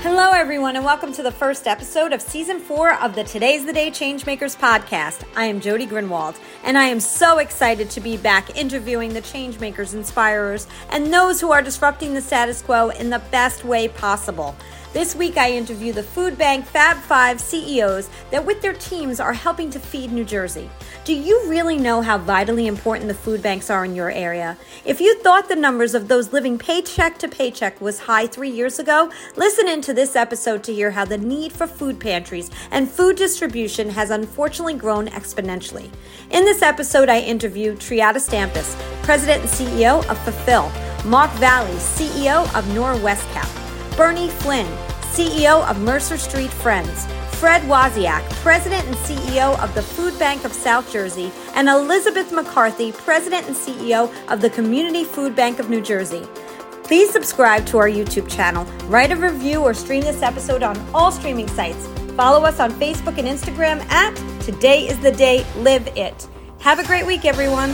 Hello, everyone, and welcome to the first episode of Season 4 of the Today's the Day Changemakers podcast. I am Jody Grunwald, and I am so excited to be back interviewing the changemakers, inspirers, and those who are disrupting the status quo in the best way possible. This week, I interview the food bank Fab Five CEOs that with their teams are helping to feed New Jersey. Do you really know how vitally important the food banks are in your area? If you thought the numbers of those living paycheck to paycheck was high 3 years ago, listen into this episode to hear how the need for food pantries and food distribution has unfortunately grown exponentially. In this episode, I interview Triada Stampis, President and CEO of Fulfill, Mark Valley, CEO of Norwestcap, Bernie Flynn, CEO of Mercer Street Friends, Fred Wozniak, President and CEO of the Food Bank of South Jersey, and Elizabeth McCarthy, President and CEO of the Community Food Bank of New Jersey. Please subscribe to our YouTube channel, write a review, or stream this episode on all streaming sites. Follow us on Facebook and Instagram at Today is the Day, Live It. Have a great week, everyone.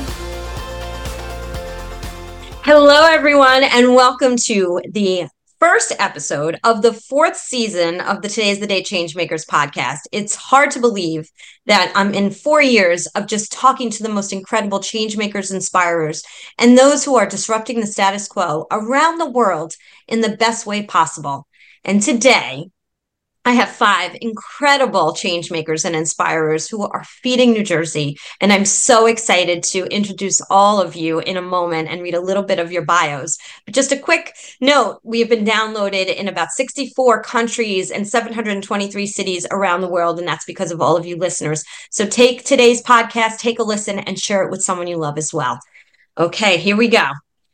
Hello, everyone, and welcome to the first episode of the fourth season of the Today's the Day Changemakers podcast. It's hard to believe that I'm in 4 years of just talking to the most incredible changemakers, inspirers, and those who are disrupting the status quo around the world in the best way possible. And today, I have 5 incredible changemakers and inspirers who are feeding New Jersey. And I'm so excited to introduce all of you in a moment and read a little bit of your bios. But just a quick note, we have been downloaded in about 64 countries and 723 cities around the world. And that's because of all of you listeners. So take today's podcast, take a listen, and share it with someone you love as well. Okay, here we go.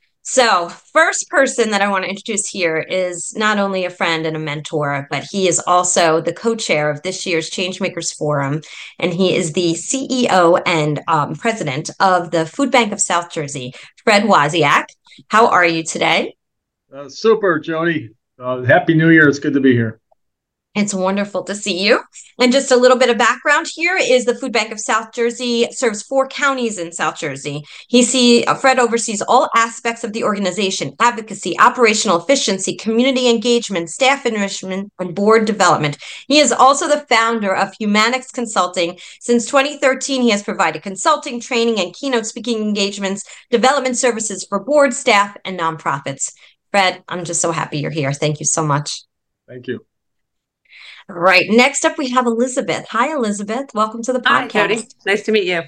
So first person that I want to introduce here is not only a friend and a mentor, but he is also the co-chair of this year's Changemakers Forum. And he is the CEO and president of the Food Bank of South Jersey, Fred Wozniak. How are you today? Super, Jody. Happy New Year. It's good to be here. It's wonderful to see you. And just a little bit of background here is the Food Bank of South Jersey serves 4 counties in South Jersey. Fred oversees all aspects of the organization: advocacy, operational efficiency, community engagement, staff enrichment, and board development. He is also the founder of Humanix Consulting. Since 2013, he has provided consulting, training, and keynote speaking engagements, development services for board, staff, and nonprofits. Fred, I'm just so happy you're here. Thank you so much. Thank you. All right. Next up, we have Elizabeth. Hi, Elizabeth. Welcome to the podcast. Hi, Jody. Nice to meet you.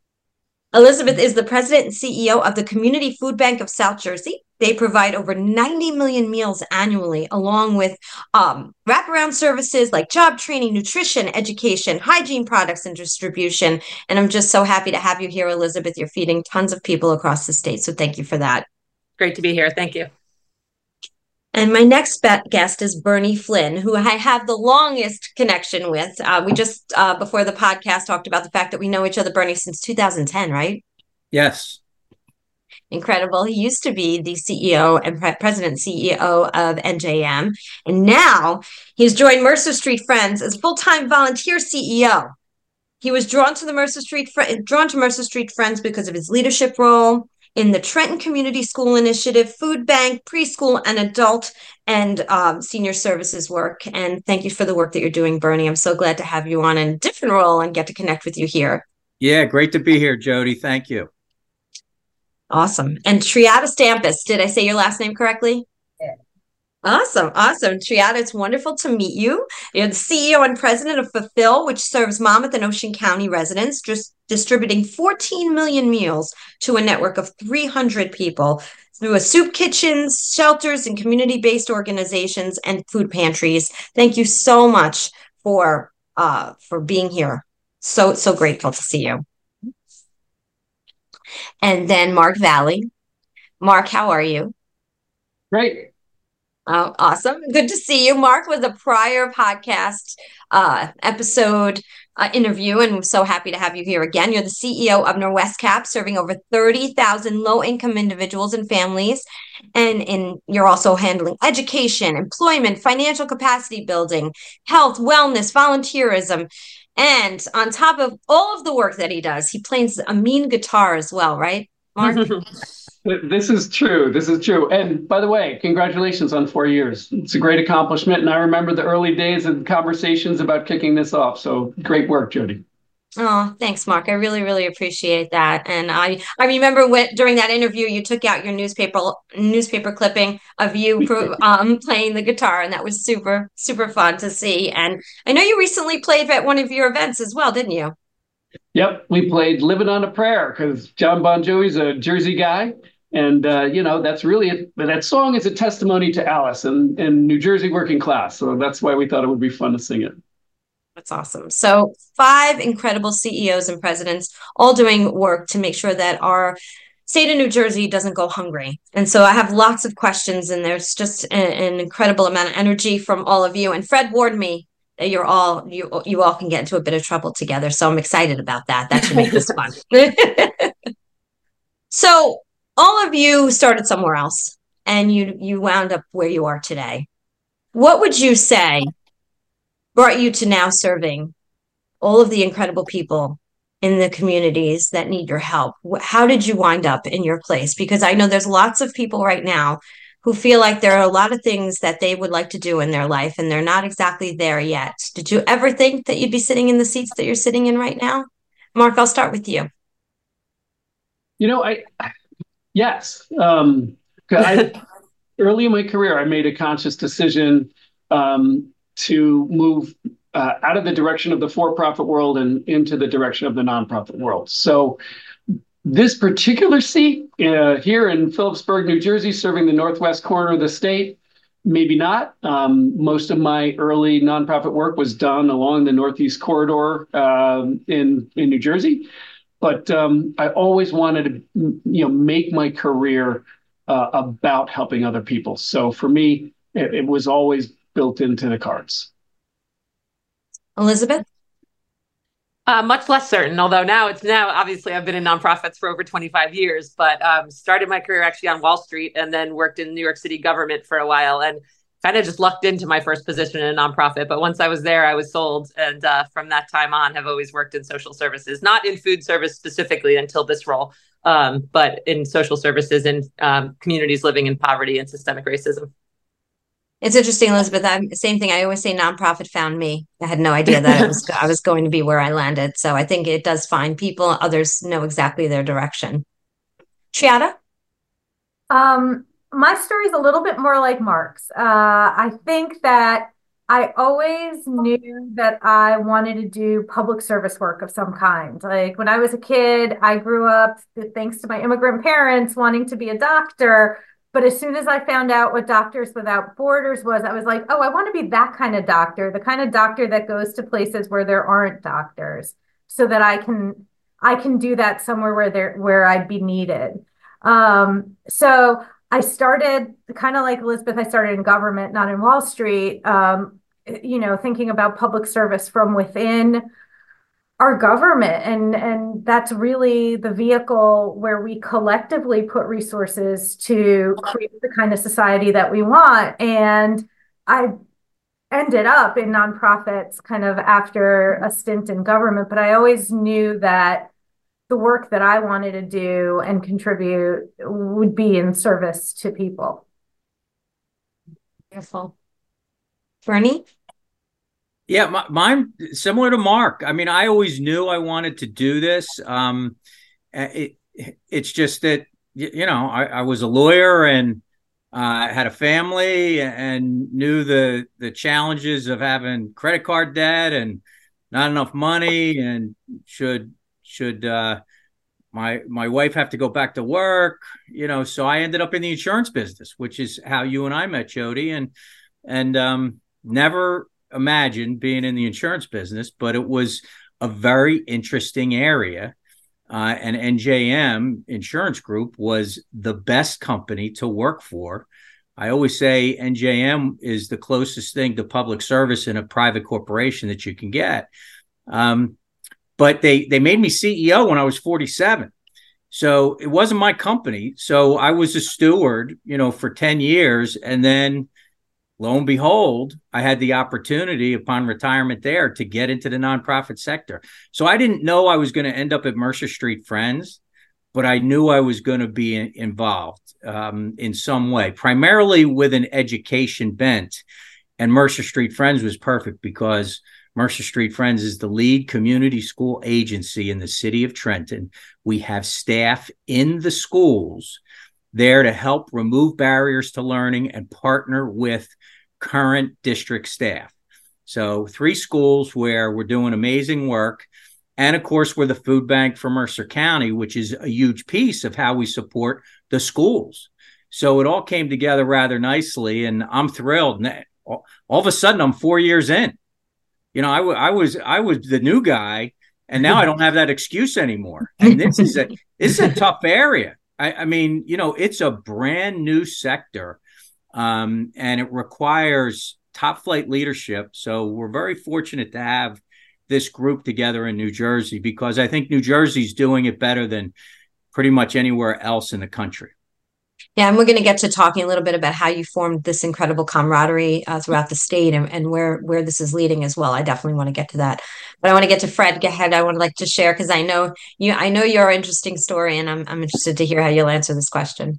Elizabeth is the president and CEO of the Community Food Bank of South Jersey. They provide over 90 million meals annually, along with wraparound services like job training, nutrition, education, hygiene products, and distribution. And I'm just so happy to have you here, Elizabeth. You're feeding tons of people across the state. So thank you for that. Great to be here. Thank you. And my next guest is Bernie Flynn, who I have the longest connection with. We just, before the podcast, talked about the fact that we know each other, Bernie, since 2010, right? Yes. Incredible. He used to be the CEO and president CEO of NJM. And now he's joined Mercer Street Friends as a full-time volunteer CEO. He was drawn to Mercer Street Friends because of his leadership role in the Trenton Community School Initiative, Food Bank, preschool, and adult and senior services work. And thank you for the work that you're doing, Bernie. I'm so glad to have you on in a different role and get to connect with you here. Yeah, great to be here, Jody. Thank you. Awesome. And Triada Stampis, did I say your last name correctly? Yeah. Awesome. Triada, it's wonderful to meet you. You're the CEO and president of Fulfill, which serves Monmouth and Ocean County residents, just distributing 14 million meals to a network of 300 people through a soup kitchens, shelters, and community-based organizations and food pantries. Thank you so much for being here. So grateful to see you. And then Mark Valley. Mark, how are you? Great. Oh, awesome. Good to see you. Mark was a prior podcast episode interview, and I'm so happy to have you here again. You're the CEO of Norwestcap, serving over 30,000 low-income individuals and families. And you're also handling education, employment, financial capacity building, health, wellness, volunteerism. And on top of all of the work that he does, he plays a mean guitar as well, right, Mark? This is true. This is true. And by the way, congratulations on 4 years. It's a great accomplishment. And I remember the early days and conversations about kicking this off. So great work, Jody. Oh, thanks, Mark. I really, really appreciate that. And I remember when during that interview you took out your newspaper clipping of you playing the guitar, and that was super, super fun to see. And I know you recently played at one of your events as well, didn't you? Yep, we played "Living on a Prayer" because John Bon Jovi's a Jersey guy, and that's really that song is a testimony to Alice and New Jersey working class. So that's why we thought it would be fun to sing it. That's awesome. So, five incredible CEOs and presidents all doing work to make sure that our state of New Jersey doesn't go hungry. And so I have lots of questions, and there's just an incredible amount of energy from all of you. And Fred warned me that you all can get into a bit of trouble together. So I'm excited about that. That should make this fun. So all of you started somewhere else, and you wound up where you are today. What would you say brought you to now serving all of the incredible people in the communities that need your help? How did you wind up in your place? Because I know there's lots of people right now who feel like there are a lot of things that they would like to do in their life, and they're not exactly there yet. Did you ever think that you'd be sitting in the seats that you're sitting in right now? Mark, I'll start with you. Yes. Early in my career, I made a conscious decision to move out of the direction of the for-profit world and into the direction of the nonprofit world. So this particular seat here in Phillipsburg, New Jersey, serving the northwest corner of the state, maybe not. Most of my early nonprofit work was done along the Northeast Corridor in New Jersey. But I always wanted to, make my career about helping other people. So for me, it was always built into the cards. Elizabeth? Much less certain, although now obviously I've been in nonprofits for over 25 years, but started my career actually on Wall Street and then worked in New York City government for a while and kind of just lucked into my first position in a nonprofit. But once I was there, I was sold. And from that time on, have always worked in social services, not in food service specifically until this role, but in social services and communities living in poverty and systemic racism. It's interesting, Elizabeth. Same thing. I always say nonprofit found me. I had no idea that I was going to be where I landed. So I think it does find people. Others know exactly their direction. Triada? My story is a little bit more like Mark's. I think that I always knew that I wanted to do public service work of some kind. Like when I was a kid, I grew up, thanks to my immigrant parents, wanting to be a doctor. But as soon as I found out what Doctors Without Borders was, I was like, oh, I want to be that kind of doctor, the kind of doctor that goes to places where there aren't doctors, so that I can do that somewhere where I'd be needed. So I started kind of like Elizabeth. I started in government, not in Wall Street. Thinking about public service from within our government, and that's really the vehicle where we collectively put resources to create the kind of society that we want. And I ended up in nonprofits kind of after a stint in government, but I always knew that the work that I wanted to do and contribute would be in service to people. Beautiful. Bernie? Yeah, mine similar to Mark. I mean, I always knew I wanted to do this. It's just that, I was a lawyer and had a family and knew the challenges of having credit card debt and not enough money, and should my wife have to go back to work, so I ended up in the insurance business, which is how you and I met, Jody, and never imagined being in the insurance business, but it was a very interesting area. And NJM Insurance Group was the best company to work for. I always say NJM is the closest thing to public service in a private corporation that you can get. But they made me CEO when I was 47. So it wasn't my company. So I was a steward, for 10 years. And then lo and behold, I had the opportunity upon retirement there to get into the nonprofit sector. So I didn't know I was going to end up at Mercer Street Friends. but I knew I was going to be involved in some way, primarily with an education bent. And Mercer Street Friends was perfect because Mercer Street Friends is the lead community school agency in the city of Trenton. We have staff in the schools there to help remove barriers to learning and partner with current district staff. So 3 schools where we're doing amazing work. And of course, we're the food bank for Mercer County, which is a huge piece of how we support the schools. So it all came together rather nicely, and I'm thrilled. All of a sudden, I'm 4 years in. You know, I was the new guy, and now I don't have that excuse anymore. And this is a tough area. I mean, you know, it's a brand new sector, and it requires top flight leadership. So we're very fortunate to have this group together in New Jersey, because I think New Jersey's doing it better than pretty much anywhere else in the country. Yeah, and we're going to get to talking a little bit about how you formed this incredible camaraderie throughout the state, and where this is leading as well. I definitely want to get to that, but I want to get to Fred. Go ahead. I would like to share, because I know your interesting story, and I'm interested to hear how you'll answer this question.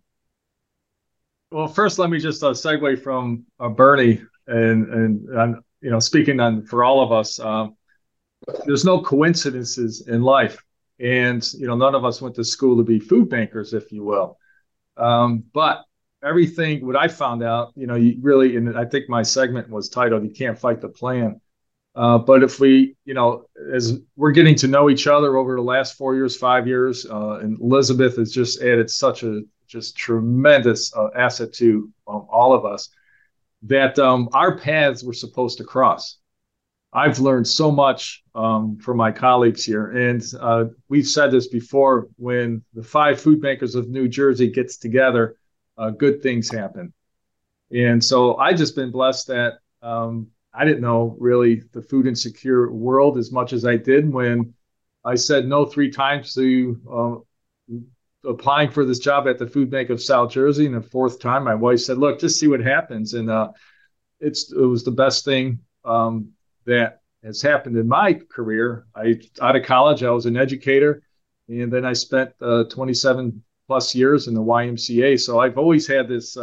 Well, first, let me just segue from Bernie, and you know, speaking on for all of us. There's no coincidences in life, and you know, none of us went to school to be food bankers, if you will. But everything, what I found out, you know, you really, and I think my segment was titled, "You Can't Fight the Plan." But if we, you know, as we're getting to know each other over the last 4 years, 5 years, and Elizabeth has just added such a just tremendous asset to all of us, that our paths were supposed to cross. I've learned so much from my colleagues here. And we've said this before, when the 5 food bankers of New Jersey gets together, good things happen. And so I just been blessed that I didn't know really the food insecure world as much as I did when I said no 3 times to applying for this job at the Food Bank of South Jersey. And the 4th time, my wife said, "Look, just see what happens." And it was the best thing that has happened in my career. Out of college, I was an educator, and then I spent 27 plus years in the YMCA. So I've always had this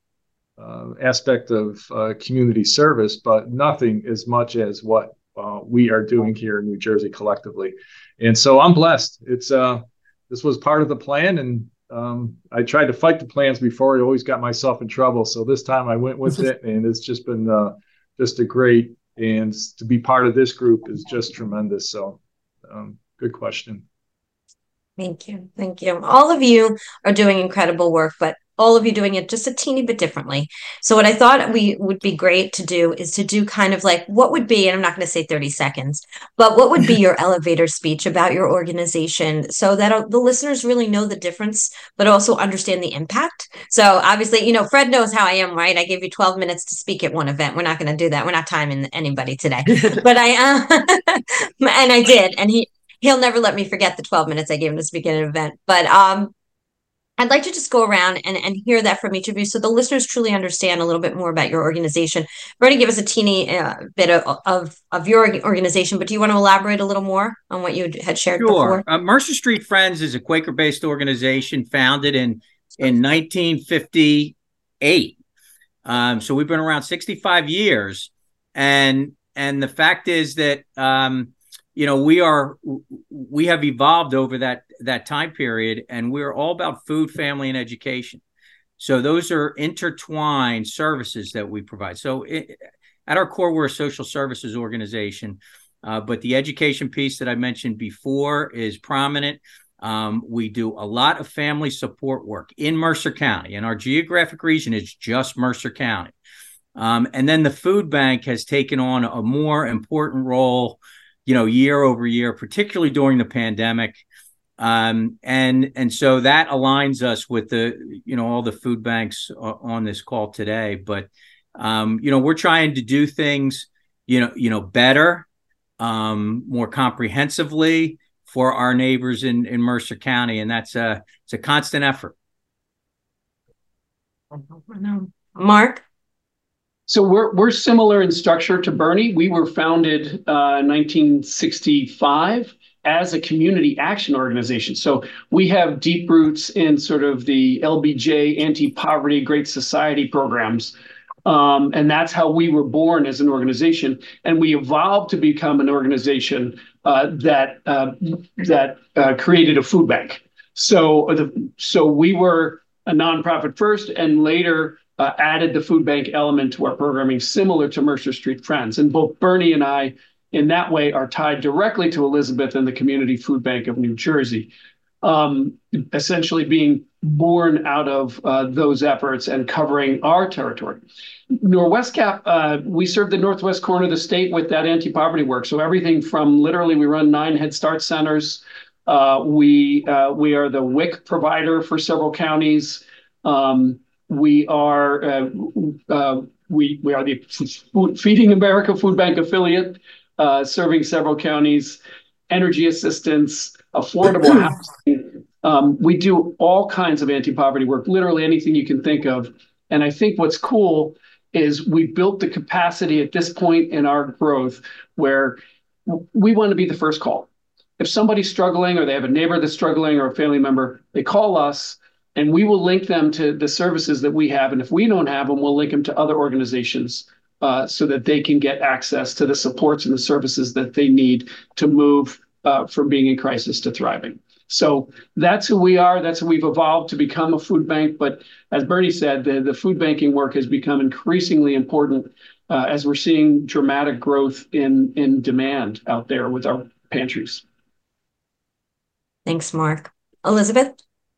aspect of community service, but nothing as much as what we are doing here in New Jersey collectively. And so I'm blessed. This was part of the plan, and I tried to fight the plans before. I always got myself in trouble. So this time I went with it, and it's just been just a great. And to be part of this group is just tremendous. So good question. Thank you. Thank you. All of you are doing incredible work, but all of you doing it just a teeny bit differently. So what I thought would be great to do is to do kind of like what would be, and I'm not going to say 30 seconds, but what would be your elevator speech about your organization, so that the listeners really know the difference, but also understand the impact. So obviously, you know, Fred knows how I am, right? I gave you 12 minutes to speak at one event. We're not going to do that. We're not timing anybody today, but and I did, and he'll never let me forget the 12 minutes I gave him to speak at an event. But I'd like to just go around and hear that from each of you, so the listeners truly understand a little bit more about your organization. Bernie, give us a teeny bit of your organization, but do you want to elaborate a little more on what you had shared before? Mercer Street Friends is a Quaker-based organization founded in 1958. So we've been around 65 years. And the fact is that you know, we have evolved over that time period, and we're all about food, family, and education. So those are intertwined services that we provide. So at our core, we're a social services organization, but the education piece that I mentioned before is prominent. We do a lot of family support work in Mercer County, and our geographic region is just Mercer County. And then the food bank has taken on a more important role, you know, year over year, particularly during the pandemic. And so that aligns us with all the food banks on this call today. But, you know, we're trying to do things, better, more comprehensively for our neighbors in Mercer County. And it's a constant effort. Mark? So we're similar in structure to Bernie. We were founded in 1965 as a community action organization. So we have deep roots in sort of the LBJ, anti-poverty, Great Society programs. And that's how we were born as an organization. And we evolved to become an organization that created a food bank. So we were a nonprofit first, and later added the food bank element to our programming, similar to Mercer Street Friends. And both Bernie and I, in that way, are tied directly to Elizabeth and the Community Food Bank of New Jersey, essentially being born out of those efforts and covering our territory. NorWestCap, we serve the northwest corner of the state with that anti-poverty work. So everything from literally, we run 9 Head Start centers. We are the WIC provider for several counties. We are the Feeding America Food Bank affiliate, serving several counties, energy assistance, affordable housing. We do all kinds of anti-poverty work, literally anything you can think of. And I think what's cool is we built the capacity at this point in our growth where we want to be the first call. If somebody's struggling or they have a neighbor that's struggling or a family member, they call us and we will link them to the services that we have. And if we don't have them, we'll link them to other organizations so that they can get access to the supports and the services that they need to move from being in crisis to thriving. So that's who we are. That's who we've evolved to become a food bank. But as Bernie said, the food banking work has become increasingly important as we're seeing dramatic growth in demand out there with our pantries. Thanks, Mark. Elizabeth?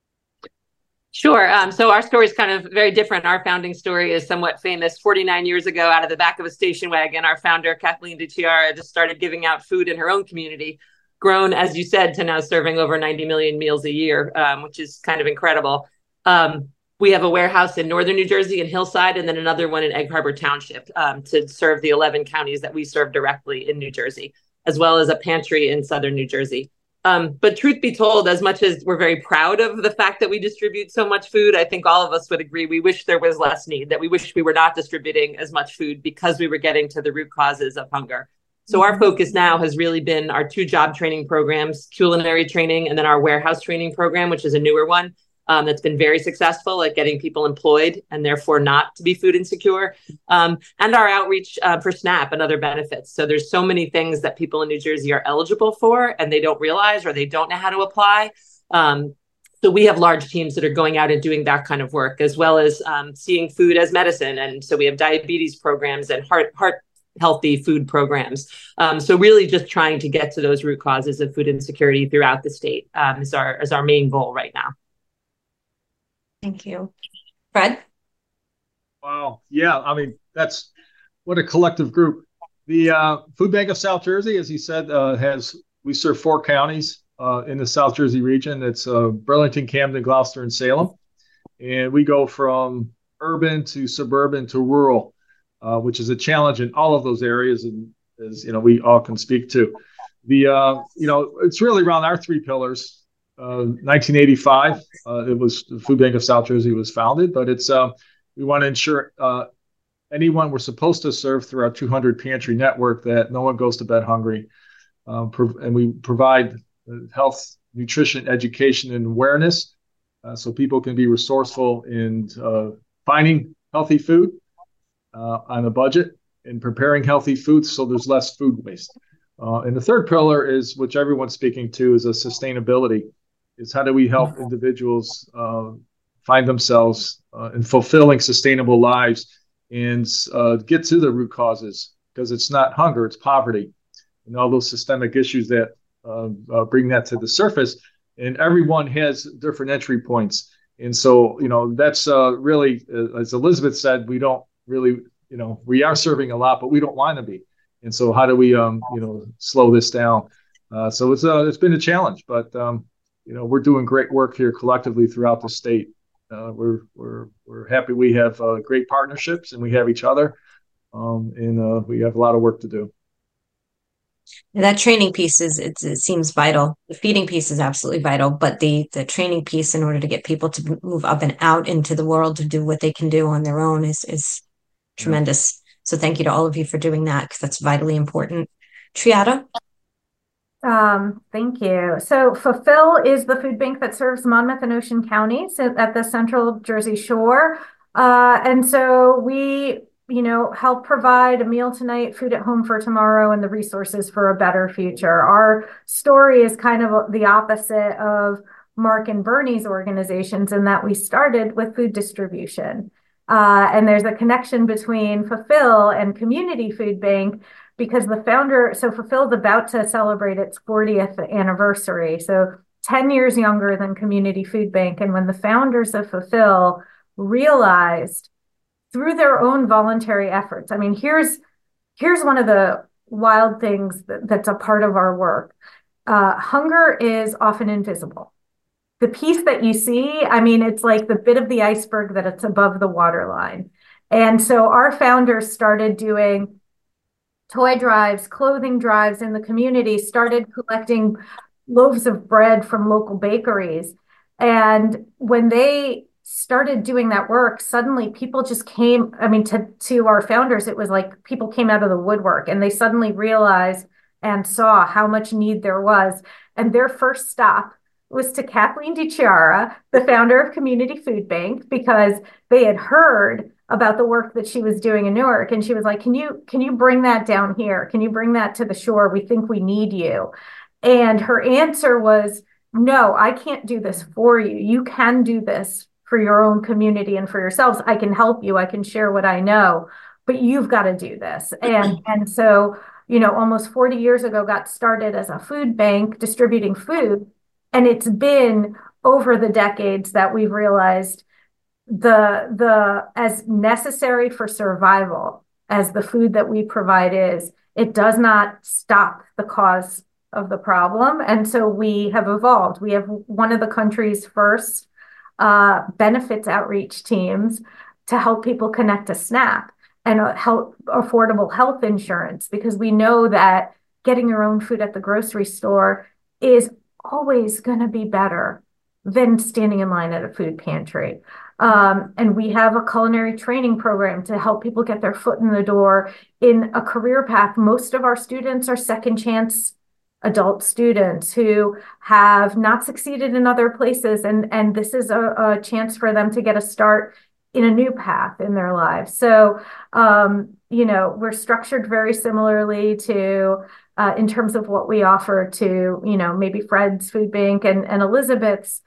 Sure. So our story is kind of very different. Our founding story is somewhat famous. 49 years ago, out of the back of a station wagon, our founder, Kathleen DeChiara, just started giving out food in her own community, grown, as you said, to now serving over 90 million meals a year, which is kind of incredible. We have a warehouse in northern New Jersey in Hillside, and then another one in Egg Harbor Township to serve the 11 counties that we serve directly in New Jersey, as well as a pantry in southern New Jersey. But truth be told, as much as we're very proud of the fact that we distribute so much food, I think all of us would agree we wish there was less need, that we wish we were not distributing as much food because we were getting to the root causes of hunger. So our focus now has really been our 2 job training programs, culinary training, and then our warehouse training program, which is a newer one that's been very successful at getting people employed and therefore not to be food insecure, and our outreach for SNAP and other benefits. So there's so many things that people in New Jersey are eligible for and they don't realize or they don't know how to apply. So we have large teams that are going out and doing that kind of work, as well as seeing food as medicine. And so we have diabetes programs and heart healthy food programs. So really just trying to get to those root causes of food insecurity throughout the state is our main goal right now. Thank you. Fred? Wow. Yeah. I mean, that's what a collective group. The Food Bank of South Jersey, as he said, we serve 4 counties in the South Jersey region. It's Burlington, Camden, Gloucester, and Salem. And we go from urban to suburban to rural, which is a challenge in all of those areas, and as we all can speak to. It's really around our 3 pillars. 1985, it was the Food Bank of South Jersey was founded, but it's we want to ensure anyone we're supposed to serve through our 200 pantry network that no one goes to bed hungry, and we provide health, nutrition, education, and awareness, so people can be resourceful in finding healthy food on a budget and preparing healthy food so there's less food waste. And the third pillar is, which everyone's speaking to, is a sustainability. Is how do we help individuals find themselves in fulfilling sustainable lives and get to the root causes, because it's not hunger, it's poverty and all those systemic issues that bring that to the surface. And everyone has different entry points. And so, that's really, as Elizabeth said, we don't really, we are serving a lot, but we don't want to be. And so how do we, slow this down? So it's been a challenge, but, we're doing great work here collectively throughout the state. We're happy we have great partnerships and we have each other, and we have a lot of work to do. That training piece it seems vital. The feeding piece is absolutely vital, but the training piece in order to get people to move up and out into the world to do what they can do on their own is tremendous. So thank you to all of you for doing that, because that's vitally important. Triada? Thank you. So Fulfill is the food bank that serves Monmouth and Ocean counties at the Central Jersey Shore. And so we, help provide a meal tonight, food at home for tomorrow, and the resources for a better future. Our story is kind of the opposite of Mark and Bernie's organizations in that we started with food distribution. And there's a connection between Fulfill and Community Food Bank because the founder, so Fulfill's about to celebrate its 40th anniversary. So 10 years younger than Community Food Bank. And when the founders of Fulfill realized through their own voluntary efforts, I mean, here's one of the wild things that's a part of our work. Hunger is often invisible. The piece that you see, I mean, it's like the bit of the iceberg that it's above the waterline. And so our founders started doing toy drives, clothing drives in the community, started collecting loaves of bread from local bakeries. And when they started doing that work, suddenly people just came, I mean, to our founders, it was like people came out of the woodwork and they suddenly realized and saw how much need there was. And their first stop was to Kathleen DiChiara, the founder of Community Food Bank, because they had heard about the work that she was doing in Newark. And she was like, can you bring that down here? Can you bring that to the shore? We think we need you. And her answer was, no, I can't do this for you. You can do this for your own community and for yourselves. I can help you. I can share what I know, but you've got to do this. And so, almost 40 years ago, got started as a food bank distributing food. And it's been over the decades that we've realized the as necessary for survival as the food that we provide is, it does not stop the cause of the problem. And so we have evolved. We have one of the country's first benefits outreach teams to help people connect to SNAP and help affordable health insurance, because we know that getting your own food at the grocery store is always going to be better than standing in line at a food pantry. And we have a culinary training program to help people get their foot in the door in a career path. Most of our students are second chance adult students who have not succeeded in other places. And this is a chance for them to get a start in a new path in their lives. So, we're structured very similarly to in terms of what we offer to, maybe Fred's Food Bank and Elizabeth's.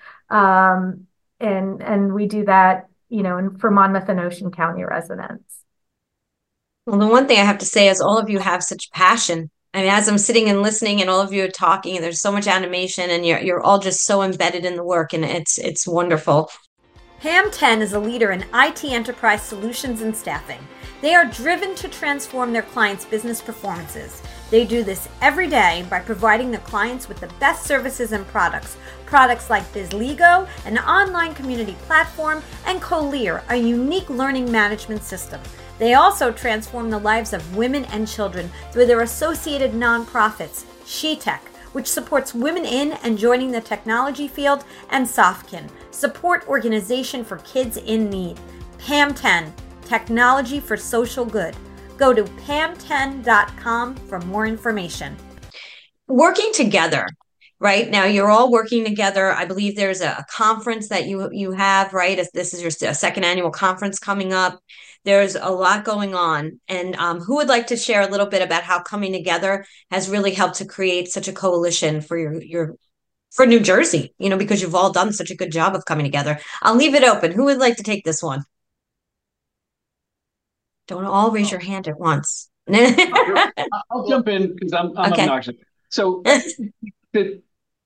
And we do that, for Monmouth and Ocean County residents. Well, the one thing I have to say is all of you have such passion. I mean, as I'm sitting and listening and all of you are talking, and there's so much animation and you're all just so embedded in the work, and it's wonderful. Pam10 is a leader in IT enterprise solutions and staffing. They are driven to transform their clients' business performances. They do this every day by providing their clients with the best services and products. Products like BizLego, an online community platform, and Colear, a unique learning management system. They also transform the lives of women and children through their associated nonprofits, SheTech, which supports women in and joining the technology field, and Sofkin, support organization for kids in need. Pam10, technology for social good. Go to pam10.com for more information. Working together, right? Now you're all working together. I believe there's a conference that you have, right? This is your second annual conference coming up. There's a lot going on. And who would like to share a little bit about how coming together has really helped to create such a coalition for for New Jersey, because you've all done such a good job of coming together. I'll leave it open. Who would like to take this one? Don't all raise your hand at once. I'll jump in because I'm okay. Obnoxious. So it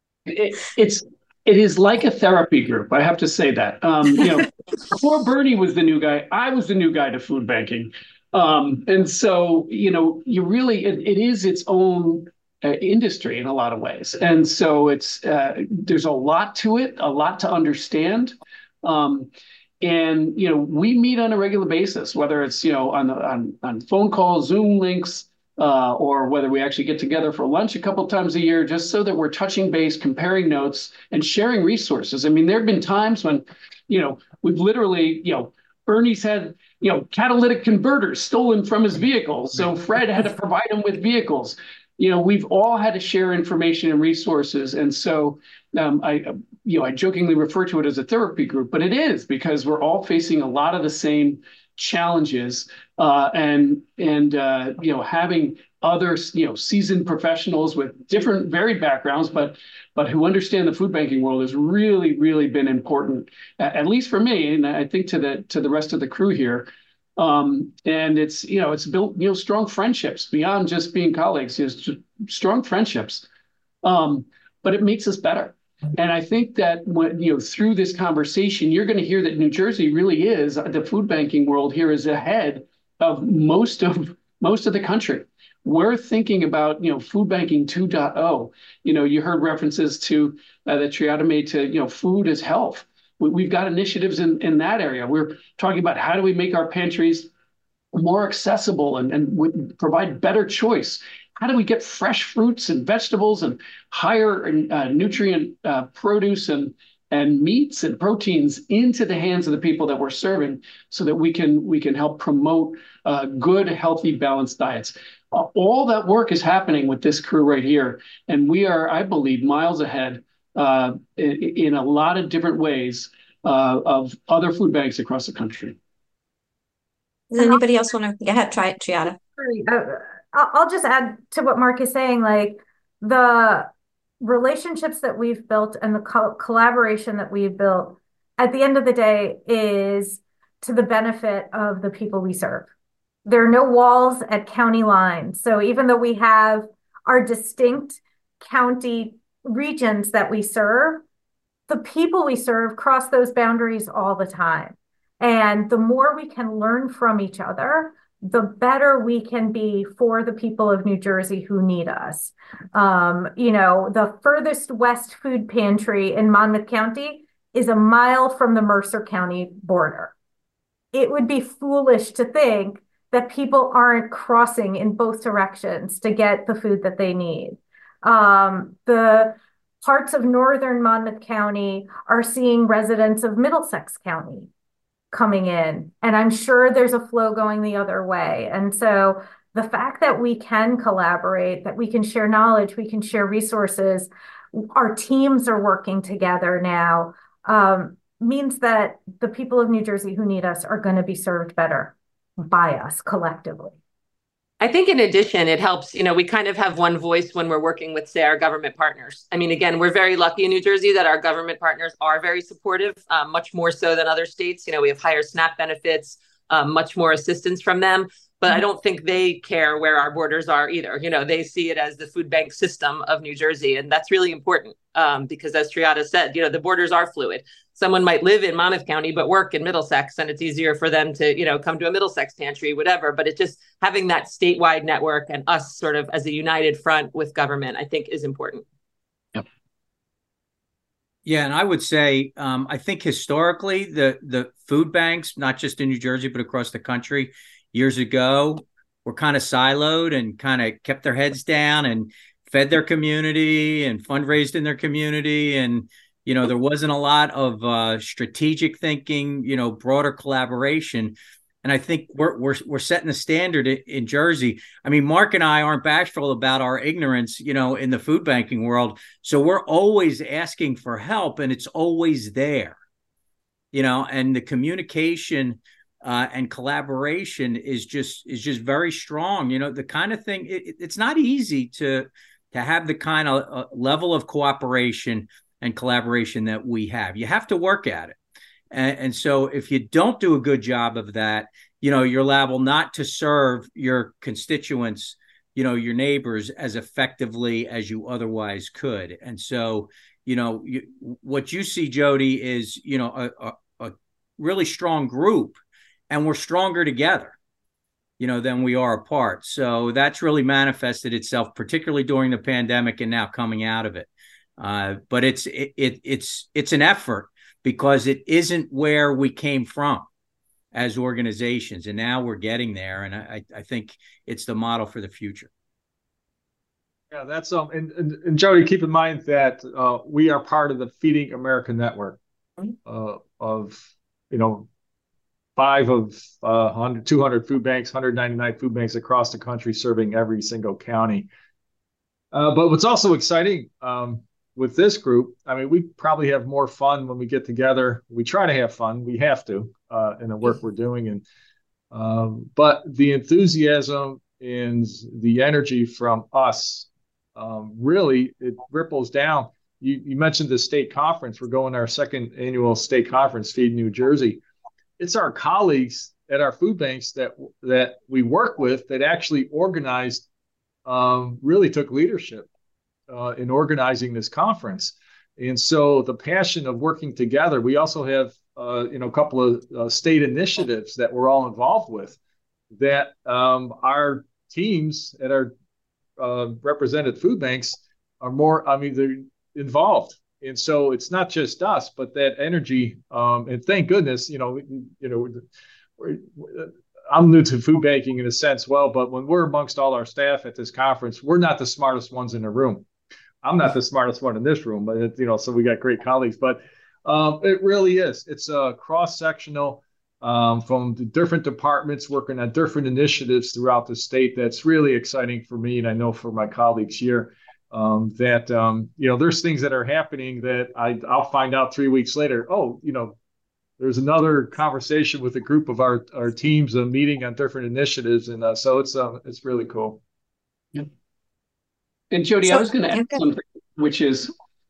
is like a therapy group. I have to say that. Before Bernie was the new guy, I was the new guy to food banking. And so, you really, it is its own industry in a lot of ways. And so there's a lot to it, a lot to understand. And, we meet on a regular basis, whether it's, on phone calls, Zoom links, or whether we actually get together for lunch a couple of times a year, just so that we're touching base, comparing notes, and sharing resources. I mean, there have been times when, we've literally, Bernie's had, catalytic converters stolen from his vehicles. So Fred had to provide him with vehicles. we've all had to share information and resources. And so I jokingly refer to it as a therapy group, but it is because we're all facing a lot of the same challenges, and having other seasoned professionals with different varied backgrounds, but who understand the food banking world has really, really been important, at least for me, and I think to the rest of the crew here. And it's built strong friendships beyond just being colleagues, strong friendships. But it makes us better. And I think that when through this conversation, you're going to hear that New Jersey really is, the food banking world here is ahead of most of the country. We're thinking about food banking 2.0. You heard references to that Triata made to food as health. We've got initiatives in that area. We're talking about how do we make our pantries more accessible and provide better choice. How do we get fresh fruits and vegetables and higher nutrient produce and meats and proteins into the hands of the people that we're serving, so that we can help promote good, healthy, balanced diets. All that work is happening with this crew right here, and we are, I believe, miles ahead in a lot of different ways of other food banks across the country. Does anybody else want to go ahead? Try it, Triata. I'll just add to what Mark is saying, like the relationships that we've built and the collaboration that we've built at the end of the day is to the benefit of the people we serve. There are no walls at county lines. So even though we have our distinct county regions that we serve, the people we serve cross those boundaries all the time. And the more we can learn from each other, the better we can be for the people of New Jersey who need us. The furthest west food pantry in Monmouth County is a mile from the Mercer County border. It would be foolish to think that people aren't crossing in both directions to get the food that they need. The parts of northern Monmouth County are seeing residents of Middlesex County coming in, and I'm sure there's a flow going the other way. And so the fact that we can collaborate, that we can share knowledge, we can share resources, our teams are working together now, means that the people of New Jersey who need us are going to be served better by us collectively. I think in addition, it helps, we kind of have one voice when we're working with, say, our government partners. I mean, again, we're very lucky in New Jersey that our government partners are very supportive, much more so than other states. We have higher SNAP benefits, much more assistance from them. But I don't think they care where our borders are either. They see it as the food bank system of New Jersey. And that's really important because, as Triata said, the borders are fluid. Someone might live in Monmouth County but work in Middlesex, and it's easier for them to, come to a Middlesex pantry, whatever. But it's just having that statewide network and us sort of as a united front with government, I think, is important. Yep. Yeah, and I would say, I think historically, the food banks, not just in New Jersey, but across the country, years ago, were kind of siloed and kind of kept their heads down and fed their community and fundraised in their community. And, there wasn't a lot of strategic thinking, broader collaboration. And I think we're setting the standard in Jersey. I mean, Mark and I aren't bashful about our ignorance, in the food banking world. So we're always asking for help, and it's always there, and the communication and collaboration is just very strong. The kind of thing, it's not easy to have the kind of level of cooperation and collaboration that we have. You have to work at it. And so if you don't do a good job of that, you're liable not to serve your constituents, your neighbors as effectively as you otherwise could. And so, what you see, Jody, is, a really strong group, and we're stronger together, than we are apart. So that's really manifested itself, particularly during the pandemic and now coming out of it. But it's an effort, because it isn't where we came from as organizations. And now we're getting there. And I think it's the model for the future. Yeah, that's and Jody, keep in mind that we are part of the Feeding America network of 5 of 200 food banks, 199 food banks across the country, serving every single county. But what's also exciting with this group, I mean, we probably have more fun when we get together. We try to have fun. We have to in the work we're doing, and but the enthusiasm and the energy from us really it ripples down. You mentioned the state conference. We're going to our second annual state conference, Feed New Jersey. It's our colleagues at our food banks that we work with that actually organized, really took leadership in organizing this conference. And so the passion of working together, we also have a couple of state initiatives that we're all involved with that our teams at our represented food banks are more, I mean, they're involved. And so it's not just us, but that energy. And thank goodness, I'm new to food banking in a sense, but when we're amongst all our staff at this conference, we're not the smartest ones in the room. I'm not the smartest one in this room, but so we got great colleagues. But it really is. It's a cross-sectional from the different departments working on different initiatives throughout the state. That's really exciting for me, and I know for my colleagues here that there's things that are happening that I'll find out 3 weeks later. Oh, there's another conversation with a group of our teams, a meeting on different initiatives, and so it's really cool. Yeah. And Jody, I was going to add something, which is,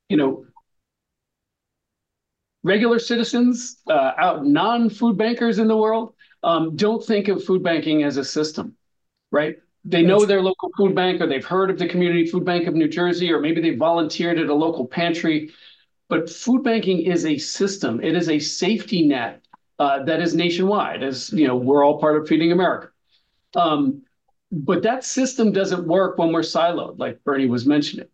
regular citizens, non-food bankers in the world, don't think of food banking as a system, right? They know their local food bank, or they've heard of the Community Food Bank of New Jersey, or maybe they volunteered at a local pantry. But food banking is a system. It is a safety net that is nationwide, as we're all part of Feeding America. But that system doesn't work when we're siloed, like Bernie was mentioning.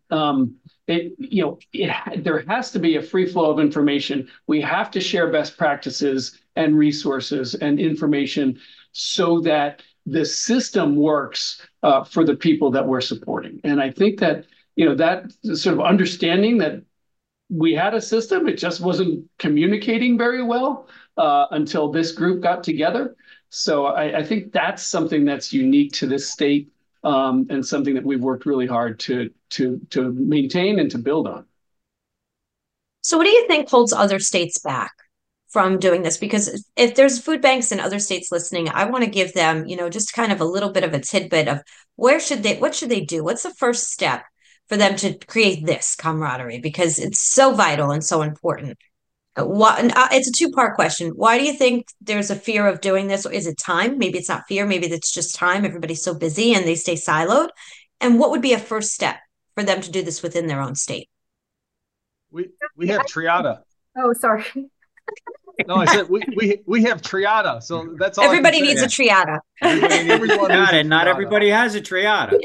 There has to be a free flow of information. We have to share best practices and resources and information so that the system works for the people that we're supporting. And I think that that sort of understanding that we had a system, it just wasn't communicating very well until this group got together. So I think that's something that's unique to this state and something that we've worked really hard to maintain and to build on. So what do you think holds other states back from doing this? Because if there's food banks in other states listening, I want to give them, just kind of a little bit of a tidbit of what should they do? What's the first step for them to create this camaraderie? Because it's so vital and so important. It's a two-part question. Why do you think there's a fear of doing this? Or is it time? Maybe it's not fear. Maybe it's just time. Everybody's so busy and they stay siloed. And what would be a first step for them to do this within their own state? We have Triada. Oh, sorry. No, I said we have Triada. So that's all. Everybody needs a Triada. Not everybody has a Triada.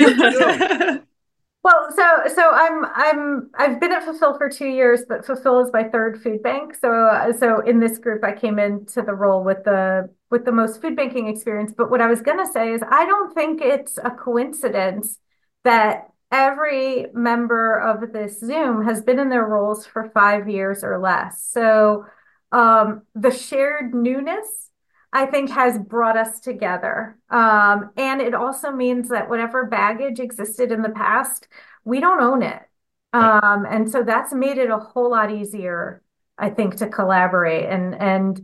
Well, so I've been at Fulfill for 2 years, but Fulfill is my third food bank. So in this group, I came into the role with the most food banking experience. But what I was going to say is I don't think it's a coincidence that every member of this Zoom has been in their roles for 5 years or less. So the shared newness, I think, has brought us together. And it also means that whatever baggage existed in the past, we don't own it. And so that's made it a whole lot easier, I think, to collaborate. And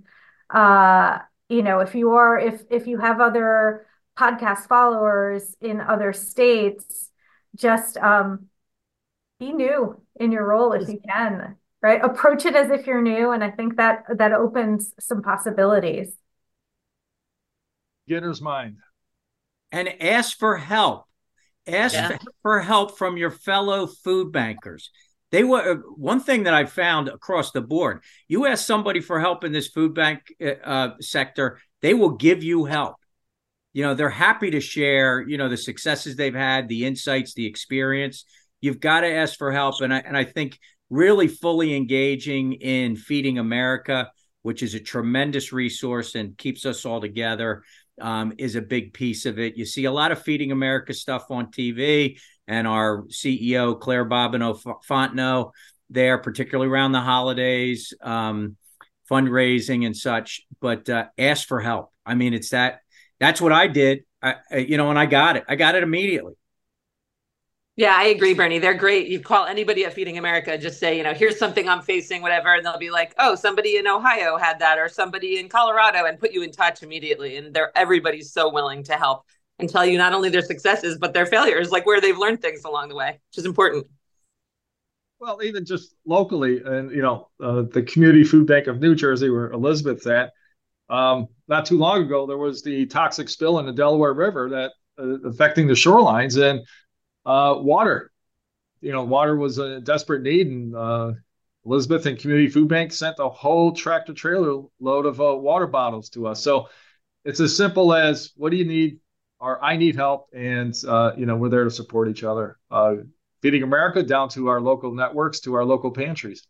if you have other podcast followers in other states, just be new in your role if you can, right? Approach it as if you're new. And I think that opens some possibilities. Beginner's mind. And ask for help. Ask for help from your fellow food bankers. They were one thing that I found across the board. You ask somebody for help in this food bank sector, they will give you help. They're happy to share, the successes they've had, the insights, the experience. You've got to ask for help. And I think really fully engaging in Feeding America, which is a tremendous resource and keeps us all together, is a big piece of it. You see a lot of Feeding America stuff on TV, and our CEO, Claire Bobineau-Fontenot, there, particularly around the holidays, fundraising and such. But ask for help. I mean, that's what I did, and I got it. I got it immediately. Yeah, I agree, Bernie. They're great. You call anybody at Feeding America, just say, here's something I'm facing, whatever. And they'll be like, oh, somebody in Ohio had that, or somebody in Colorado, and put you in touch immediately. And everybody's so willing to help and tell you not only their successes, but their failures, like where they've learned things along the way, which is important. Well, even just locally, and the Community Food Bank of New Jersey, where Elizabeth's at, not too long ago, there was the toxic spill in the Delaware River that affecting the shorelines, and water. Water was a desperate need, and Elizabeth and Community Food Bank sent a whole tractor trailer load of water bottles to us. So it's as simple as, what do you need? Or I need help, and we're there to support each other. Feeding America, down to our local networks, to our local pantries.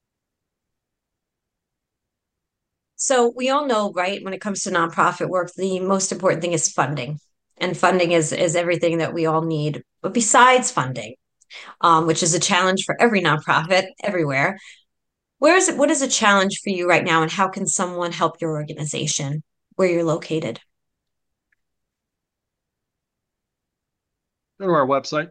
So we all know, right, when it comes to nonprofit work, the most important thing is funding. And funding is everything that we all need. But besides funding, which is a challenge for every nonprofit everywhere, what is a challenge for you right now, and how can someone help your organization where you're located? Go to our website.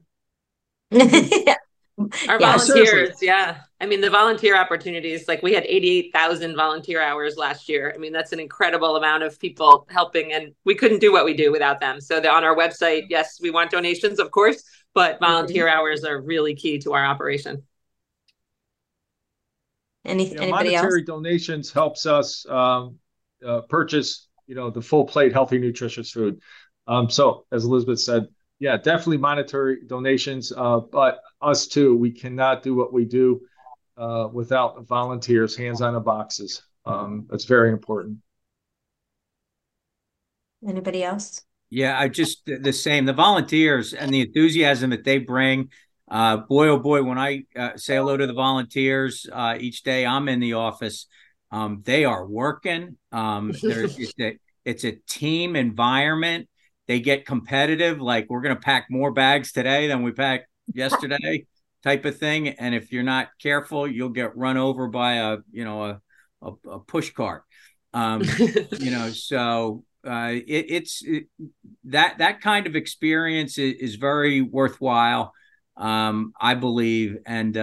Our volunteers, yeah. I mean, the volunteer opportunities, like we had 88,000 volunteer hours last year. I mean, that's an incredible amount of people helping, and we couldn't do what we do without them. So on our website, yes, we want donations, of course, but volunteer hours are really key to our operation. Anybody monetary else? Donations helps us purchase, the full plate, healthy, nutritious food. So as Elizabeth said, yeah, definitely monetary donations, but us too. We cannot do what we do without volunteers, hands on the boxes. That's very important. Anybody else? Yeah, I just the same. The volunteers and the enthusiasm that they bring. Boy, oh boy, when I say hello to the volunteers each day I'm in the office, they are working. It's a team environment. They get competitive, like we're going to pack more bags today than we packed yesterday, type of thing. And if you're not careful, you'll get run over by a push cart. So that kind of experience is very worthwhile, I believe. And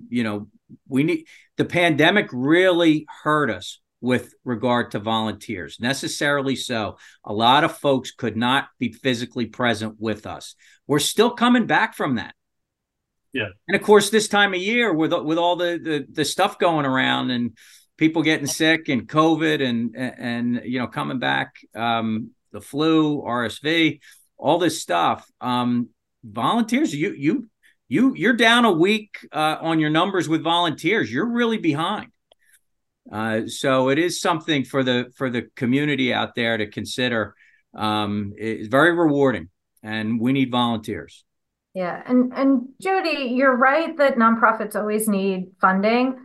the pandemic really hurt us with regard to volunteers, necessarily so. A lot of folks could not be physically present with us. We're still coming back from that. Yeah. And of course, this time of year with all the stuff going around and people getting sick and COVID and coming back, the flu, RSV, all this stuff. Volunteers, you're down a week on your numbers with volunteers. You're really behind. So it is something for the community out there to consider. It's very rewarding, and we need volunteers. Yeah, and Jody, you're right that nonprofits always need funding.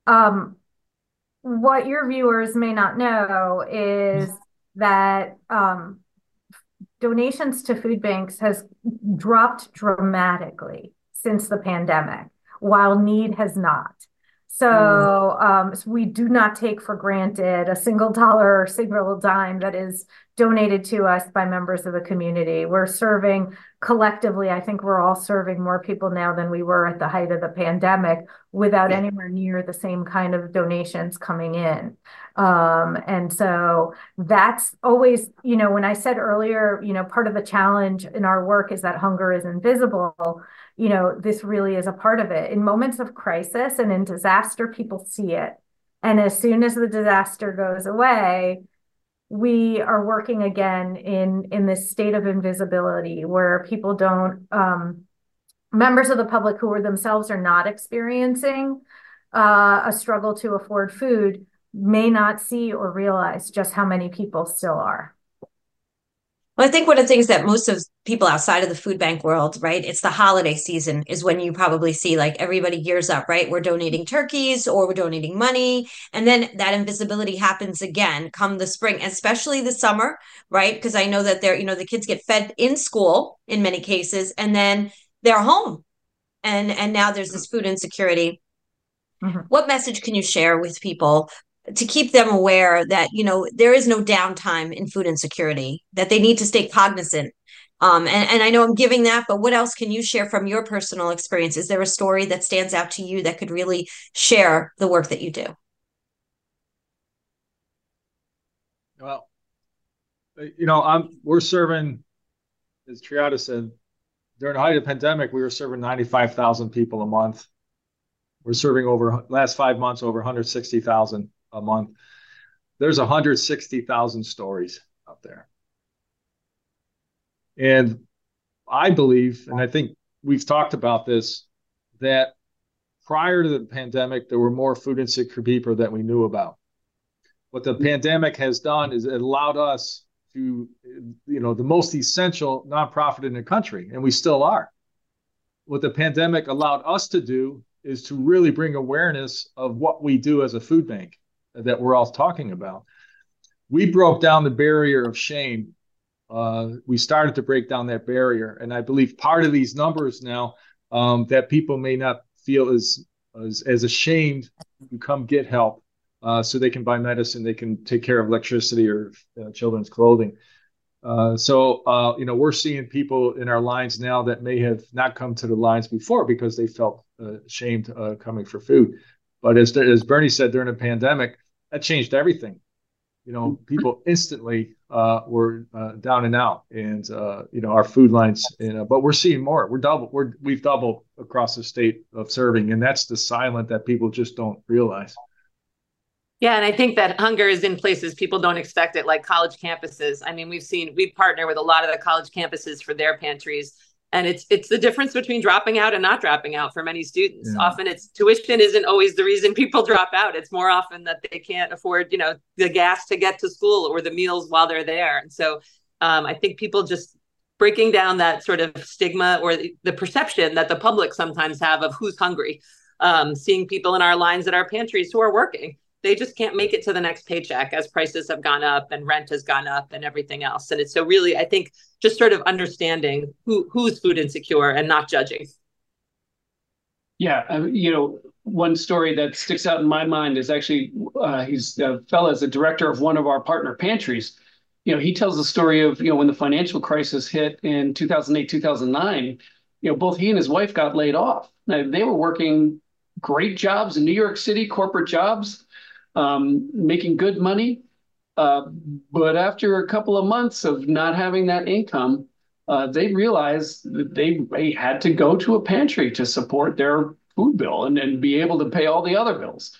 What your viewers may not know is that donations to food banks has dropped dramatically since the pandemic, while need has not. So we do not take for granted a single dollar or single dime that is donated to us by members of the community. We're serving collectively, I think we're all serving more people now than we were at the height of the pandemic without anywhere near the same kind of donations coming in. And so that's always, when I said earlier, part of the challenge in our work is that hunger is invisible. This really is a part of it. In moments of crisis and in disaster, people see it. And as soon as the disaster goes away, we are working again in this state of invisibility where people don't, members of the public who are themselves are not experiencing a struggle to afford food may not see or realize just how many people still are. Well, I think one of the things that most of people outside of the food bank world, right, it's the holiday season is when you probably see like everybody gears up, right? We're donating turkeys or we're donating money. And then that invisibility happens again come the spring, especially the summer, right? Because I know that the kids get fed in school in many cases, and then they're home. And now there's this food insecurity. Mm-hmm. What message can you share with people to keep them aware that, there is no downtime in food insecurity, that they need to stay cognizant And I know I'm giving that, but what else can you share from your personal experience? Is there a story that stands out to you that could really share the work that you do? Well, we're serving, as Triada said, during the height of the pandemic, we were serving 95,000 people a month. We're serving last 5 months, over 160,000 a month. There's 160,000 stories out there. And I believe, and I think we've talked about this, that prior to the pandemic, there were more food insecure people that we knew about. What the pandemic has done is it allowed us to, the most essential nonprofit in the country, and we still are. What the pandemic allowed us to do is to really bring awareness of what we do as a food bank that we're all talking about. We broke down the barrier of shame. We started to break down that barrier. And I believe part of these numbers now, that people may not feel as ashamed to come get help, so they can buy medicine, they can take care of electricity or children's clothing. We're seeing people in our lines now that may have not come to the lines before because they felt ashamed coming for food. But as Bernie said, during the pandemic, that changed everything. People instantly were down and out, and our food lines. But we're seeing more. We've doubled across the state of serving, and that's the silent that people just don't realize. Yeah, and I think that hunger is in places people don't expect it, like college campuses. I mean, we partner with a lot of the college campuses for their pantries. And it's the difference between dropping out and not dropping out for many students. Yeah. Often tuition isn't always the reason people drop out. It's more often that they can't afford, the gas to get to school or the meals while they're there. And so I think people just breaking down that sort of stigma or the perception that the public sometimes have of who's hungry, seeing people in our lines at our pantries who are working. They just can't make it to the next paycheck as prices have gone up and rent has gone up and everything else. And it's so really, I think, just sort of understanding who's food insecure and not judging. Yeah. One story that sticks out in my mind is actually, he's a fellow as a director of one of our partner pantries. He tells the story of, when the financial crisis hit in 2008, 2009, both he and his wife got laid off. Now, they were working great jobs in New York City, corporate jobs, making good money. But after a couple of months of not having that income, they realized that they had to go to a pantry to support their food bill and be able to pay all the other bills.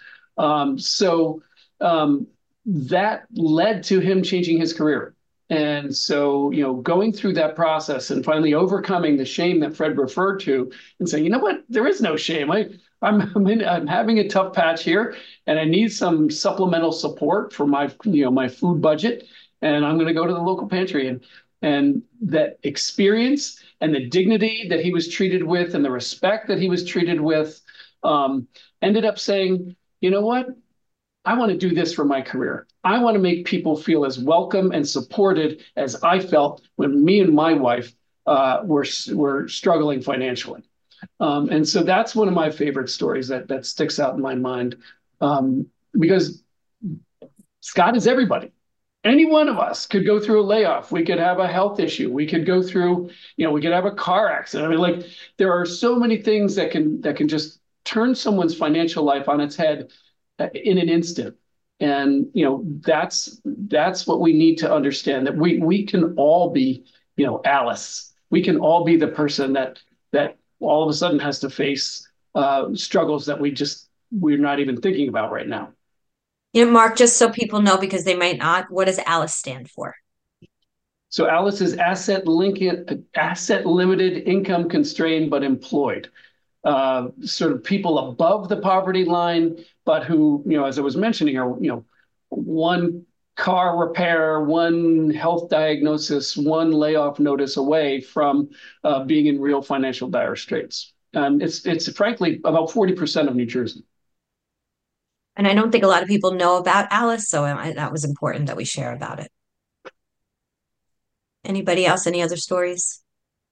That led to him changing his career. And so, going through that process and finally overcoming the shame that Fred referred to and saying, there is no shame. I'm having a tough patch here, and I need some supplemental support for my food budget, and I'm going to go to the local pantry. And that experience and the dignity that he was treated with and the respect that he was treated with ended up saying, I want to do this for my career. I want to make people feel as welcome and supported as I felt when me and my wife were struggling financially. And so that's one of my favorite stories that sticks out in my mind, because Scott is everybody. Any one of us could go through a layoff. We could have a health issue. We could go through, we could have a car accident. I mean, there are so many things that can just turn someone's financial life on its head in an instant. And, that's what we need to understand, that we can all be, Alice. We can all be the person that all of a sudden has to face struggles that we're not even thinking about right now. Mark, just so people know, because they might not, what does ALICE stand for? So ALICE is asset limited, income constrained, but employed. Sort of people above the poverty line, but who, as I was mentioning, are, one car repair, one health diagnosis, one layoff notice away from being in real financial dire straits. It's frankly about 40% of New Jersey. And I don't think a lot of people know about ALICE, so that was important that we share about it. Anybody else? Any other stories?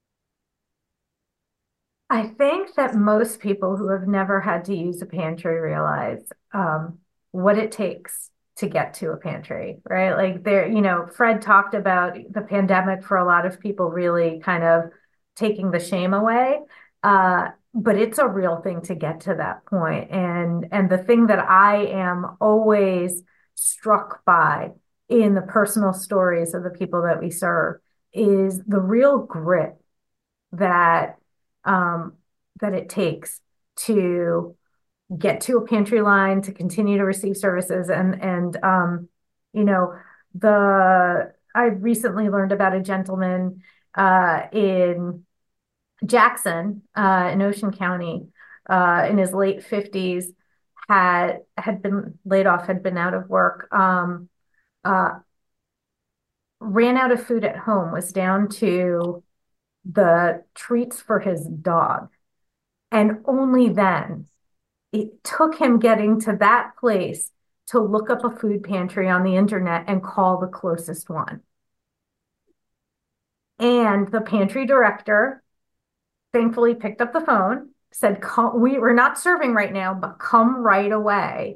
I think that most people who have never had to use a pantry realize what it takes to get to a pantry, right? Like there, Fred talked about the pandemic for a lot of people really kind of taking the shame away. But it's a real thing to get to that point. And the thing that I am always struck by in the personal stories of the people that we serve is the real grit that that it takes to get to a pantry line, to continue to receive services. And you know, I recently learned about a gentleman in Jackson, in Ocean County, in his late 50s, had been laid off, had been out of work, ran out of food at home, was down to the treats for his dog. And only then it took him getting to that place to look up a food pantry on the internet and call the closest one. And the pantry director thankfully picked up the phone, said, we're not serving right now, but come right away.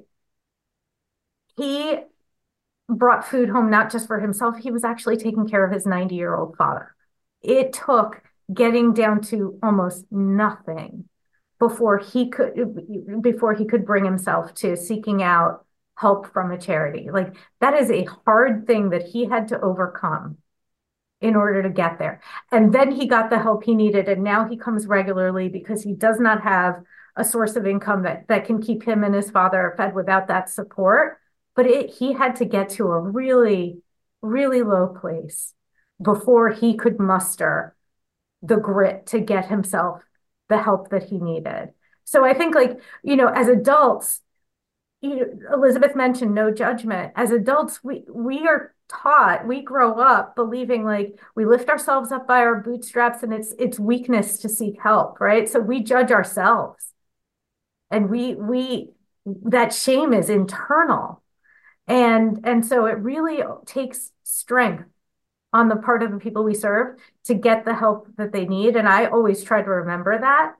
He brought food home, not just for himself. He was actually taking care of his 90-year-old father. It took getting down to almost nothing before he could bring himself to seeking out help from a charity. Like, that is a hard thing that he had to overcome in order to get there. And then he got the help he needed. And now he comes regularly because he does not have a source of income that can keep him and his father fed without that support. But he had to get to a really, really low place before he could muster the grit to get himself the help that he needed. So I think, like, as adults, Elizabeth mentioned no judgment. As adults, we are taught, we grow up believing like we lift ourselves up by our bootstraps and it's weakness to seek help, right? So we judge ourselves, and we that shame is internal. And so it really takes strength on the part of the people we serve to get the help that they need. And I always try to remember that,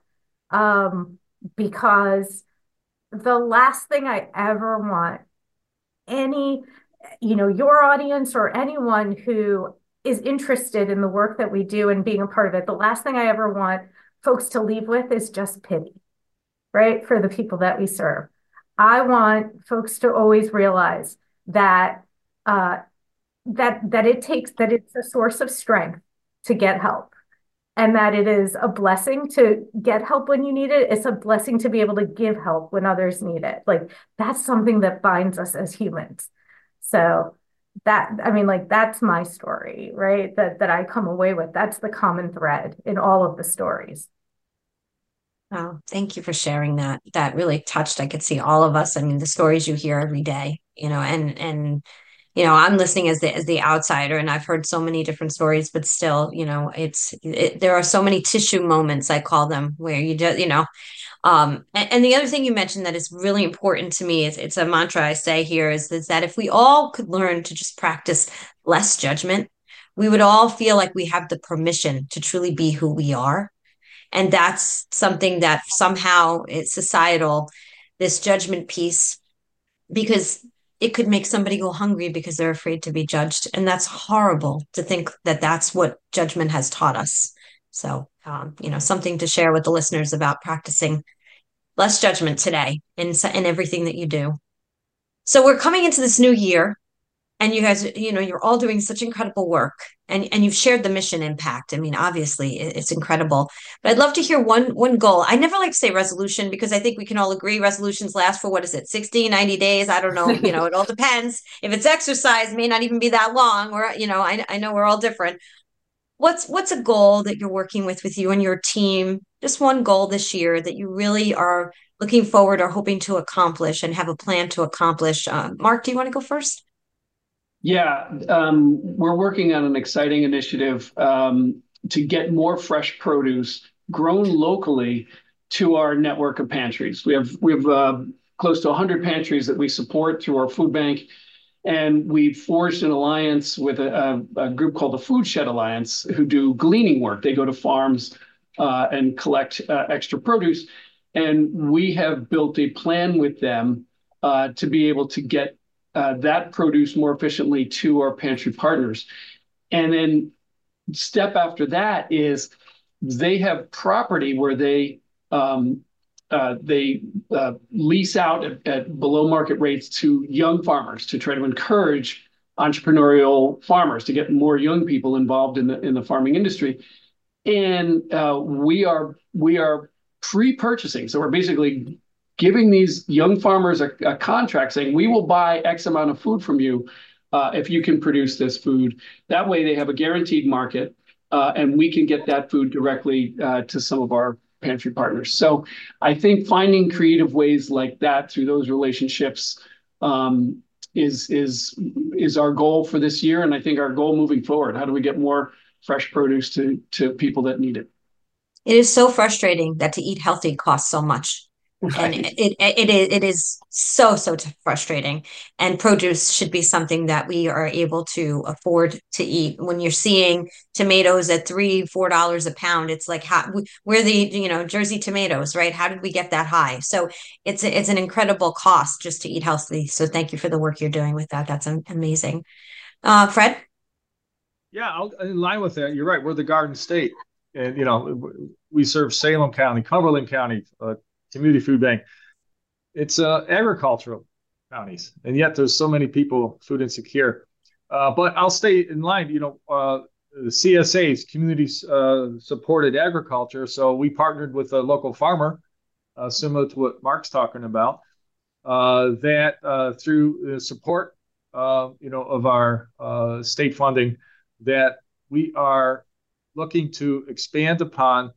because the last thing I ever want your audience or anyone who is interested in the work that we do and being a part of it, the last thing I ever want folks to leave with is just pity, right? For the people that we serve. I want folks to always realize that it's a source of strength to get help, and that it is a blessing to get help when you need it. It's a blessing to be able to give help when others need it. Like, that's something that binds us as humans. So that's my story, right? That I come away with. That's the common thread in all of the stories. Oh, thank you for sharing that. That really touched. I could see all of us. I mean, the stories you hear every day, and I'm listening as the outsider, and I've heard so many different stories, but still, there are so many tissue moments, I call them, where you just, and the other thing you mentioned that is really important to me is, it's a mantra I say here, is that if we all could learn to just practice less judgment, we would all feel like we have the permission to truly be who we are. And that's something that somehow it's societal, this judgment piece, because it could make somebody go hungry because they're afraid to be judged. And that's horrible to think that that's what judgment has taught us. So, something to share with the listeners about practicing less judgment today in everything that you do. So we're coming into this new year, and you guys, you're all doing such incredible work, and you've shared the mission impact. I mean, obviously it's incredible, but I'd love to hear one goal. I never like to say resolution, because I think we can all agree resolutions last for, 60, 90 days. I don't know. It all depends. If it's exercise, it may not even be that long, or, I know we're all different. What's a goal that you're working with you and your team? Just one goal this year that you really are looking forward or hoping to accomplish and have a plan to accomplish. Mark, do you want to go first? Yeah, we're working on an exciting initiative to get more fresh produce grown locally to our network of pantries. We have close to 100 pantries that we support through our food bank, and we've forged an alliance with a group called the Food Shed Alliance, who do gleaning work. They go to farms and collect extra produce, and we have built a plan with them to be able to get that produce more efficiently to our pantry partners. And then step after that is they have property where they lease out at below market rates to young farmers to try to encourage entrepreneurial farmers to get more young people involved in the farming industry. And we are pre-purchasing. So we're basically giving these young farmers a contract saying, we will buy X amount of food from you if you can produce this food. That way they have a guaranteed market and we can get that food directly to some of our pantry partners. So I think finding creative ways like that through those relationships is our goal for this year. And I think our goal moving forward, how do we get more fresh produce to people that need it? It is so frustrating that to eat healthy costs so much. Right. And it is so frustrating. And produce should be something that we are able to afford to eat. When you're seeing tomatoes at $3-4 a pound, it's like, we're the Jersey tomatoes, right? How did we get that high? So it's an incredible cost just to eat healthy. So thank you for the work you're doing with that. That's amazing. Fred? Yeah, in line with that, you're right. We're the Garden State, and we serve Salem County, Cumberland County. Community food bank. It's agricultural counties, and yet there's so many people food insecure. But I'll stay in line. The CSA's community supported agriculture, so we partnered with a local farmer, similar to what Mark's talking about. That through the support, of our state funding, that we are looking to expand upon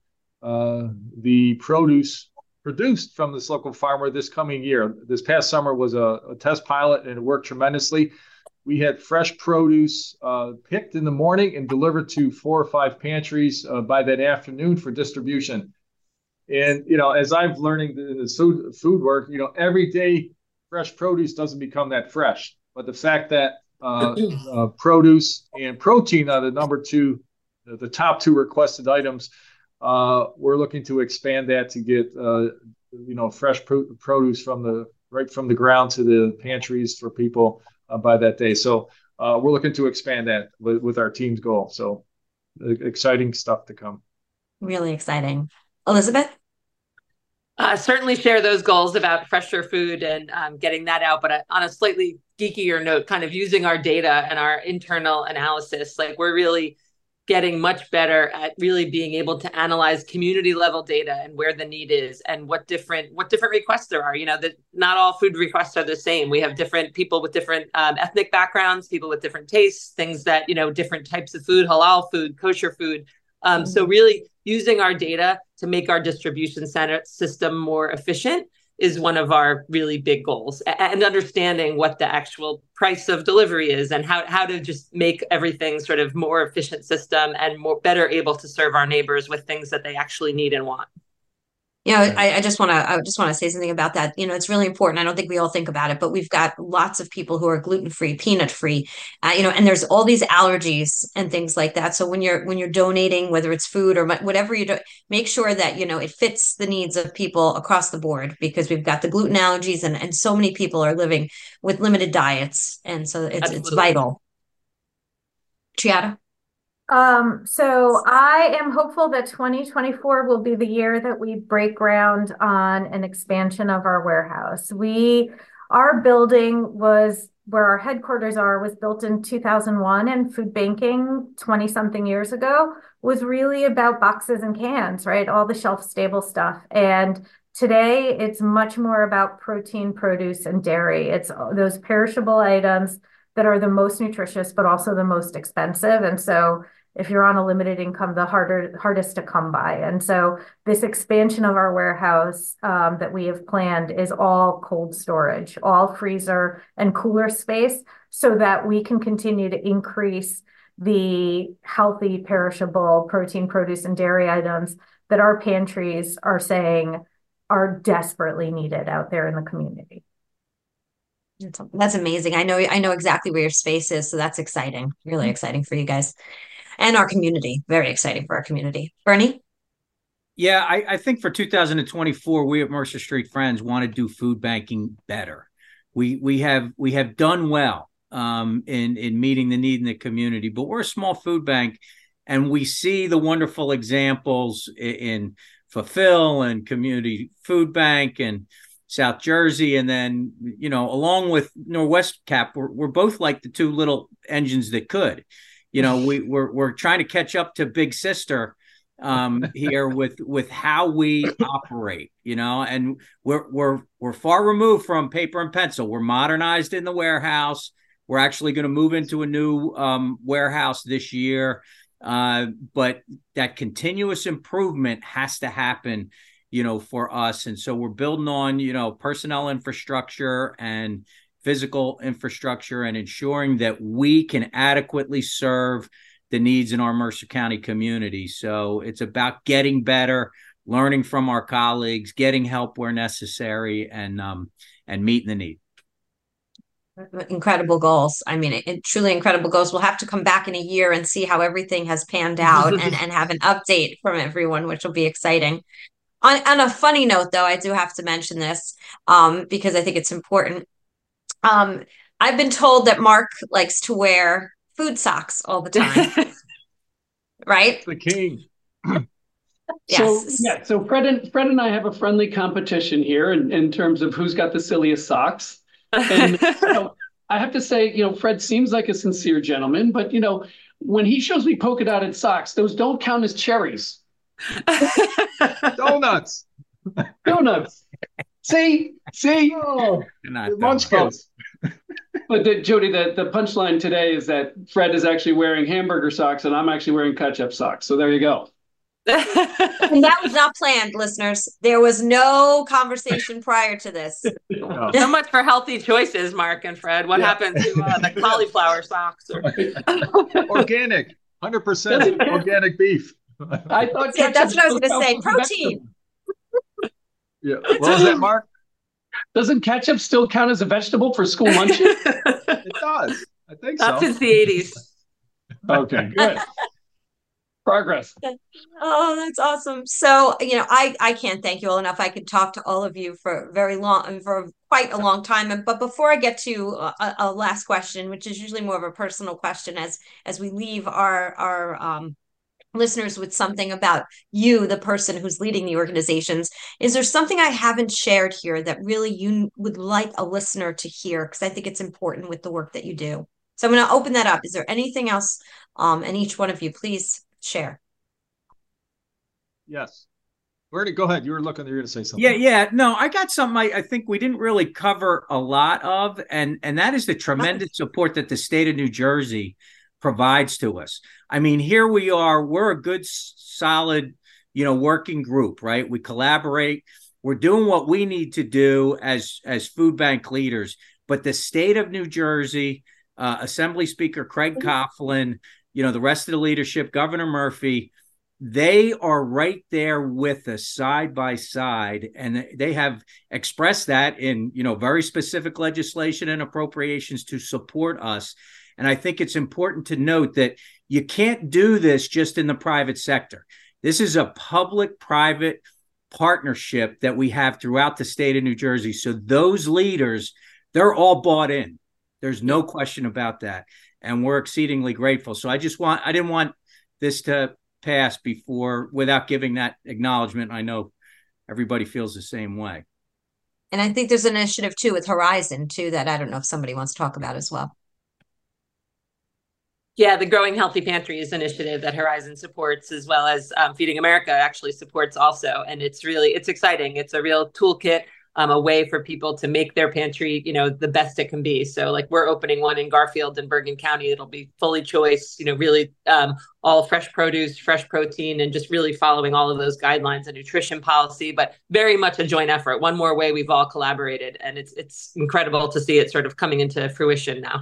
the produce produced from this local farmer this coming year. This past summer was a test pilot, and it worked tremendously. We had fresh produce picked in the morning and delivered to 4 or 5 pantries by that afternoon for distribution. And as I've learning in the food work, every day fresh produce doesn't become that fresh. But the fact that produce and protein are the top 2 requested items. We're looking to expand that to get fresh produce right from the ground to the pantries for people by that day. So we're looking to expand that with our team's goal. So exciting stuff to come. Really exciting. Elizabeth? Certainly share those goals about fresher food and getting that out. But on a slightly geekier note, kind of using our data and our internal analysis, like we're really getting much better at really being able to analyze community level data and where the need is and what different requests there are. That not all food requests are the same. We have different people with different ethnic backgrounds, people with different tastes, things that, different types of food, halal food, kosher food. So really using our data to make our distribution center system more efficient is one of our really big goals, and understanding what the actual price of delivery is and how to just make everything sort of more efficient system and better able to serve our neighbors with things that they actually need and want. I just want to say something about that. It's really important. I don't think we all think about it, but we've got lots of people who are gluten-free, peanut-free, and there's all these allergies and things like that. So when you're donating, whether it's food or whatever you do, make sure that, it fits the needs of people across the board, because we've got the gluten allergies and so many people are living with limited diets. And so it's vital. Triada? So I am hopeful that 2024 will be the year that we break ground on an expansion of our warehouse. Our building was where our headquarters was built in 2001, and food banking 20 something years ago was really about boxes and cans, right? All the shelf stable stuff. And today it's much more about protein, produce, and dairy. It's those perishable items that are the most nutritious, but also the most expensive. And so if you're on a limited income, the hardest to come by. And so this expansion of our warehouse that we have planned is all cold storage, all freezer and cooler space, so that we can continue to increase the healthy, perishable protein, produce, and dairy items that our pantries are saying are desperately needed out there in the community. That's amazing. I know exactly where your space is, so that's exciting. Really exciting for you guys. And our community, very exciting for our community. Bernie? Yeah, I think for 2024, we at Mercer Street Friends want to do food banking better. we have done well in meeting the need in the community, but we're a small food bank, and we see the wonderful examples in Fulfill and Community Food Bank and South Jersey, and then along with Northwest Cap, we're both like the two little engines that could. We're trying to catch up to Big Sister here with how we operate, and we're far removed from paper and pencil. We're modernized in the warehouse. We're actually going to move into a new warehouse this year, but that continuous improvement has to happen, for us. And so we're building on, personnel infrastructure and physical infrastructure, and ensuring that we can adequately serve the needs in our Mercer County community. So it's about getting better, learning from our colleagues, getting help where necessary, and meeting the need. Incredible goals. I mean, truly incredible goals. We'll have to come back in a year and see how everything has panned out and have an update from everyone, which will be exciting. On a funny note, though, I do have to mention this because I think it's important. I've been told that Mark likes to wear food socks all the time. Right? The king. Yes. So Fred and I have a friendly competition here in terms of who's got the silliest socks. And I have to say, Fred seems like a sincere gentleman, but when he shows me polka dotted socks, those don't count as cherries. Donuts. See? Oh, munchkins. But Jody, the punchline today is that Fred is actually wearing hamburger socks and I'm actually wearing ketchup socks. So there you go. And that was not planned, listeners. There was no conversation prior to this. No. So much for healthy choices, Mark and Fred. What happened to the cauliflower socks? Organic, 100% organic beef. I thought that's what I was going to say. Protein. Yeah. What was that, Mark? Doesn't ketchup still count as a vegetable for school lunches? It does. I think Not so. since the 80s. Okay, good. Progress. Oh, that's awesome. So, I can't thank you all enough. I could talk to all of you for quite a long time. But before I get to a last question, which is usually more of a personal question, as we leave our listeners with something about you, the person who's leading the organizations, is there something I haven't shared here that really you would like a listener to hear? Because I think it's important with the work that you do. So I'm going to open that up. Is there anything else? And each one of you, please share. Yes. Bernie, go ahead. You're going to say something. Yeah. No, I got something I think we didn't really cover a lot of, and that is the tremendous support that the state of New Jersey provides to us. I mean, here we are, we're a good, solid, working group, right? We collaborate. We're doing what we need to do as food bank leaders, but the state of New Jersey, Assembly Speaker Craig Coughlin, the rest of the leadership, Governor Murphy, they are right there with us side by side. And they have expressed that in, very specific legislation and appropriations to support us. And I think it's important to note that you can't do this just in the private sector. This is a public-private partnership that we have throughout the state of New Jersey. So those leaders, they're all bought in. There's no question about that. And we're exceedingly grateful. So I didn't want this to pass without giving that acknowledgement. I know everybody feels the same way. And I think there's an initiative too with Horizon too that I don't know if somebody wants to talk about as well. Yeah, the Growing Healthy Pantries initiative that Horizon supports, as well as Feeding America actually supports also. And it's exciting. It's a real toolkit, a way for people to make their pantry, the best it can be. So like we're opening one in Garfield and Bergen County. It'll be fully choice, really all fresh produce, fresh protein, and just really following all of those guidelines and nutrition policy, but very much a joint effort. One more way we've all collaborated. And it's incredible to see it sort of coming into fruition now.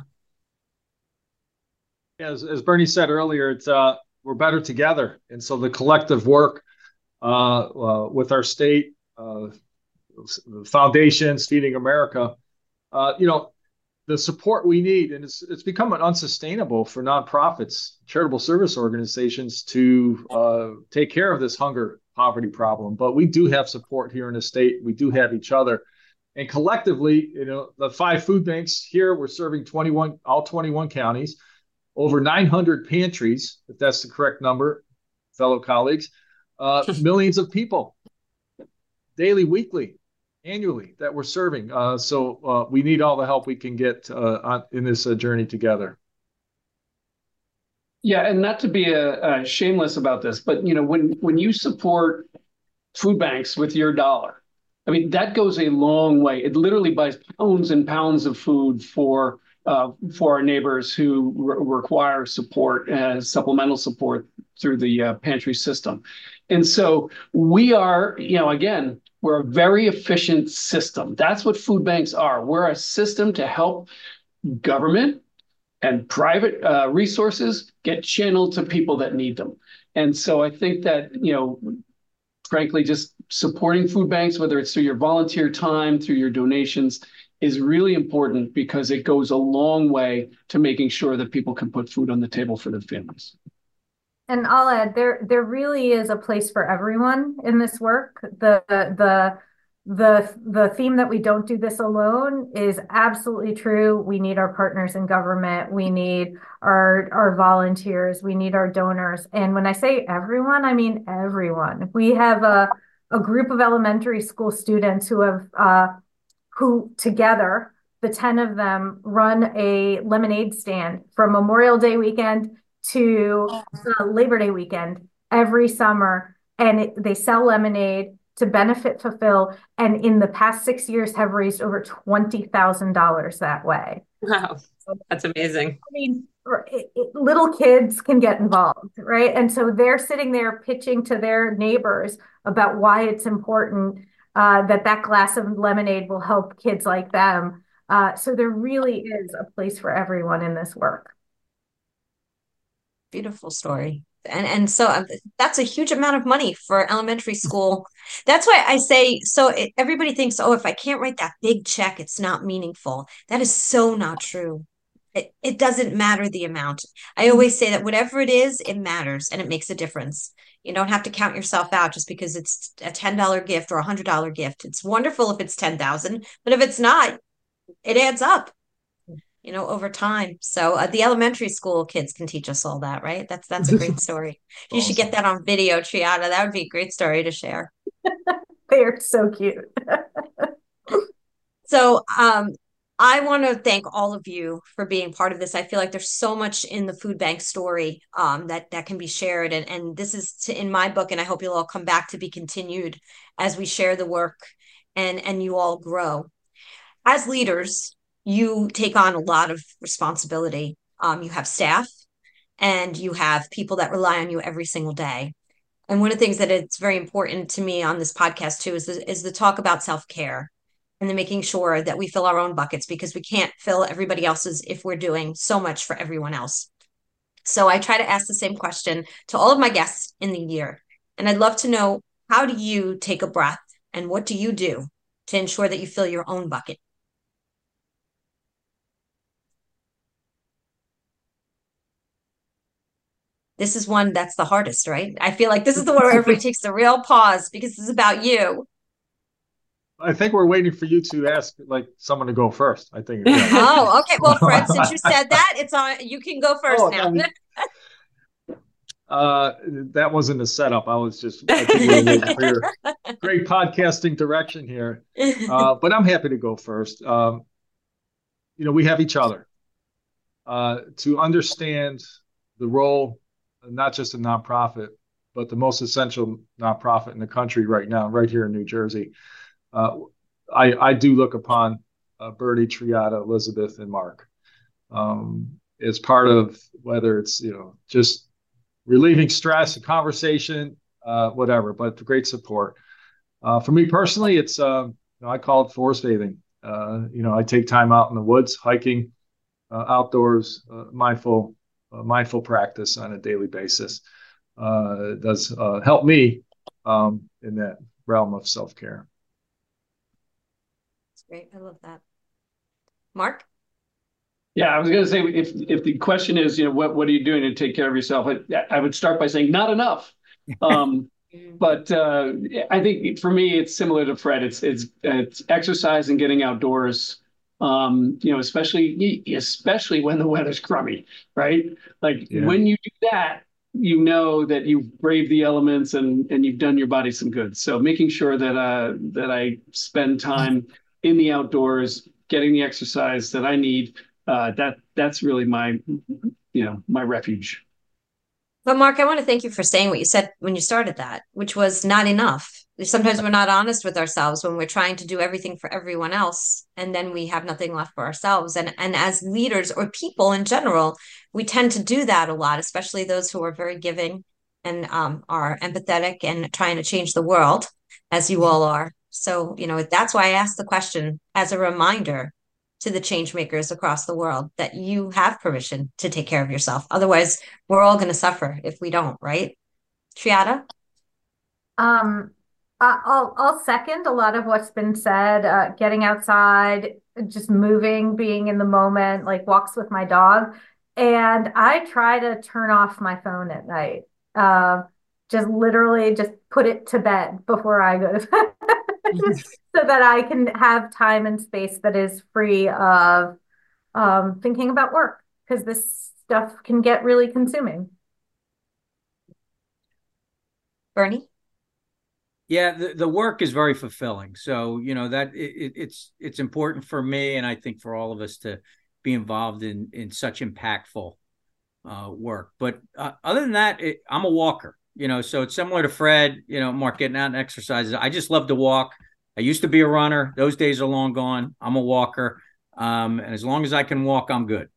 Yeah, as Bernie said earlier, it's we're better together, and so the collective work with our state foundations, Feeding America, the support we need, and it's become unsustainable for nonprofits, charitable service organizations to take care of this hunger poverty problem. But we do have support here in the state. We do have each other, And collectively, the 5 food banks here, we're serving all 21 counties, over 900 pantries, if that's the correct number, fellow colleagues, millions of people, daily, weekly, annually, that we're serving. So we need all the help we can get in this journey together. Yeah, and not to be shameless about this, but when you support food banks with your dollar, I mean, that goes a long way. It literally buys pounds and pounds of food for our neighbors who require support, supplemental support through the pantry system. And so we are, again, we're a very efficient system. That's what food banks are. We're a system to help government and private resources get channeled to people that need them. And so I think that, frankly, just supporting food banks, whether it's through your volunteer time, through your donations, is really important because it goes a long way to making sure that people can put food on the table for their families. And I'll add, there really is a place for everyone in this work. The theme that we don't do this alone is absolutely true. We need our partners in government. We need our volunteers. We need our donors. And when I say everyone, I mean everyone. We have a group of elementary school students who together, the 10 of them, run a lemonade stand from Memorial Day weekend to Labor Day weekend every summer. And they sell lemonade to benefit Fulfill, and in the past 6 years have raised over $20,000 that way. Wow, that's amazing. I mean, little kids can get involved, right? And so they're sitting there pitching to their neighbors about why it's important that glass of lemonade will help kids like them. So there really is a place for everyone in this work. Beautiful story. And so that's a huge amount of money for elementary school. That's why I say, everybody thinks, oh, if I can't write that big check, it's not meaningful. That is so not true. It doesn't matter the amount. I always say that whatever it is, it matters and it makes a difference. You don't have to count yourself out just because it's a $10 gift or a $100 gift. It's wonderful if it's 10,000, but if it's not, it adds up, over time. So the elementary school kids can teach us all that, right? That's a great story. You should get that on video, Triada. That would be a great story to share. They are so cute. So I want to thank all of you for being part of this. I feel like there's so much in the food bank story that can be shared. And this is in my book, and I hope you'll all come back to be continued as we share the work and you all grow. As leaders, you take on a lot of responsibility. You have staff and you have people that rely on you every single day. And one of the things that it's very important to me on this podcast too is the talk about self-care and then making sure that we fill our own buckets, because we can't fill everybody else's if we're doing so much for everyone else. So I try to ask the same question to all of my guests in the year. And I'd love to know, how do you take a breath and what do you do to ensure that you fill your own bucket? This is one that's the hardest, right? I feel like this is the one where everybody takes a real pause because this is about you. I think we're waiting for you to ask someone to go first. I think. Oh, okay. Well, Fred, since you said that, it's on. You can go first now. That wasn't a setup. I think we were waiting for your great podcasting direction here. But I'm happy to go first. We have each other to understand the role, not just a nonprofit, but the most essential nonprofit in the country right now, right here in New Jersey. I do look upon Bernie, Triada, Elizabeth, and Mark as part of, whether it's just relieving stress, a conversation, whatever, but great support. For me personally, it's I call it forest bathing. I take time out in the woods, hiking, outdoors, mindful practice on a daily basis. It does help me in that realm of self-care. That's great. I love that. Mark? Yeah, I was going to say, if the question is, what are you doing to take care of yourself? I would start by saying not enough. But I think for me, it's similar to Fred. It's exercise and getting outdoors. Especially when the weather's crummy, right? Like when you do that, you know that you've braved the elements and you've done your body some good. So making sure that I spend time in the outdoors, getting the exercise that I need, that's really my refuge. But Mark, I want to thank you for saying what you said when you started that, which was not enough. Sometimes we're not honest with ourselves when we're trying to do everything for everyone else, and then we have nothing left for ourselves. And as leaders or people in general, we tend to do that a lot, especially those who are very giving and are empathetic and trying to change the world, as you all are. So, that's why I asked the question as a reminder to the change makers across the world that you have permission to take care of yourself. Otherwise, we're all going to suffer if we don't, right? Triada? I'll second a lot of what's been said. Getting outside, just moving, being in the moment, like walks with my dog. And I try to turn off my phone at night. Just literally just put it to bed before I go to bed. So that I can have time and space that is free of thinking about work, because this stuff can get really consuming. Bernie? Yeah, the work is very fulfilling. So, that it's important for me, and I think for all of us, to be involved in such impactful work. But other than that, I'm a walker, so it's similar to Fred, Mark, getting out and exercises. I just love to walk. I used to be a runner. Those days are long gone. I'm a walker. And as long as I can walk, I'm good.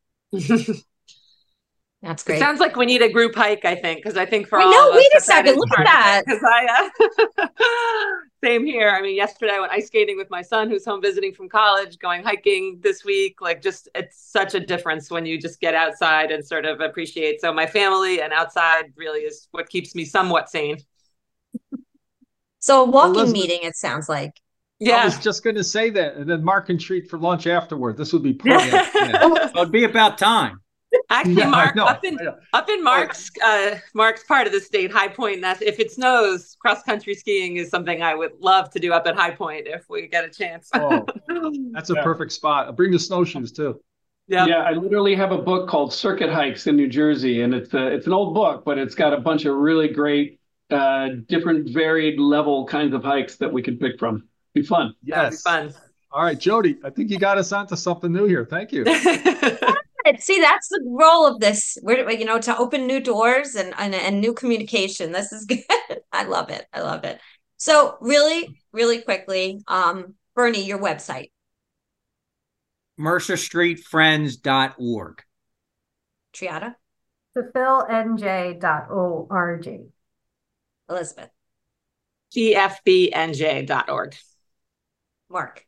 That's great. It sounds like we need a group hike, I think, because I think for I all know, of us, wait a second, look at that. Because same here. I mean, yesterday I went ice skating with my son, who's home visiting from college, going hiking this week. It's such a difference when you just get outside and sort of appreciate. So my family and outside really is what keeps me somewhat sane. So a walking meeting, it sounds like. Yeah. I was just going to say that. And then Mark can treat for lunch afterward. This would be perfect. It'd be about time. Actually, Mark, up in Mark's part of the state, High Point, and if it snows, cross-country skiing is something I would love to do up at High Point if we get a chance. That's a perfect spot. I'll bring the snowshoes too. Yeah, I literally have a book called Circuit Hikes in New Jersey, and it's an old book, but it's got a bunch of really great different varied level kinds of hikes that we can pick from. Be fun. Yes. Be fun. All right, Jody, I think you got us onto something new here. Thank you. See, that's the role of this. We're, to open new doors and new communication. This is good. I love it. So really, really quickly, Bernie, your website. MercerStreetFriends.org. Triada? fulfillnj.org. Elizabeth? GFBNJ.org. Mark?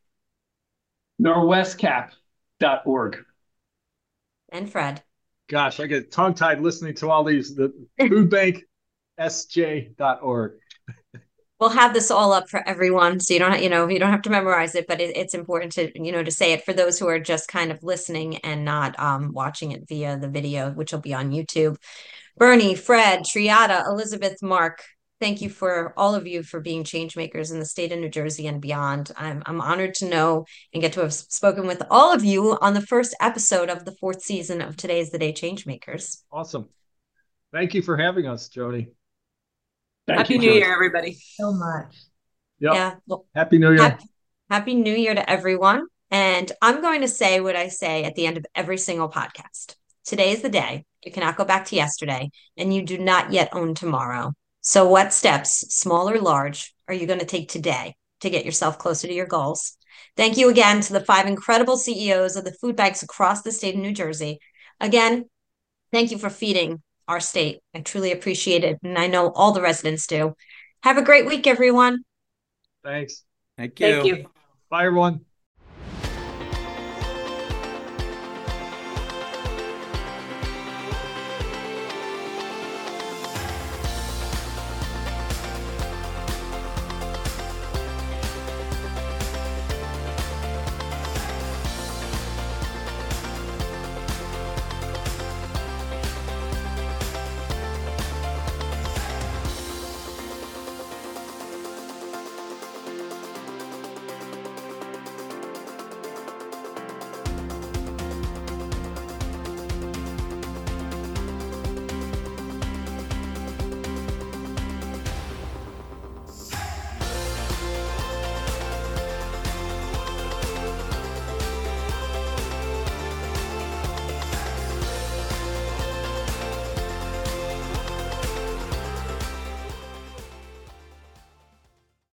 Norwestcap.org. And Fred? Gosh, I get tongue-tied listening to all these. The foodbanksj.org. We'll have this all up for everyone, so you don't have to memorize it, but it's important to to say it for those who are just kind of listening and not watching it via the video, which will be on YouTube. Bernie, Fred, Triada, Elizabeth, Mark, thank you for all of you for being change makers in the state of New Jersey and beyond. I'm honored to know and get to have spoken with all of you on the first episode of the 4th season of Today's the Day Change Makers. Awesome. Thank you for having us, Jody. Happy New Year, everybody. So much. Yep. Yeah. Well, Happy New Year. Happy New Year to everyone. And I'm going to say what I say at the end of every single podcast. Today is the day. You cannot go back to yesterday, and you do not yet own tomorrow. So what steps, small or large, are you going to take today to get yourself closer to your goals? Thank you again to the 5 incredible CEOs of the food banks across the state of New Jersey. Again, thank you for feeding our state. I truly appreciate it, and I know all the residents do. Have a great week, everyone. Thanks. Thank you. Thank you. Bye, everyone.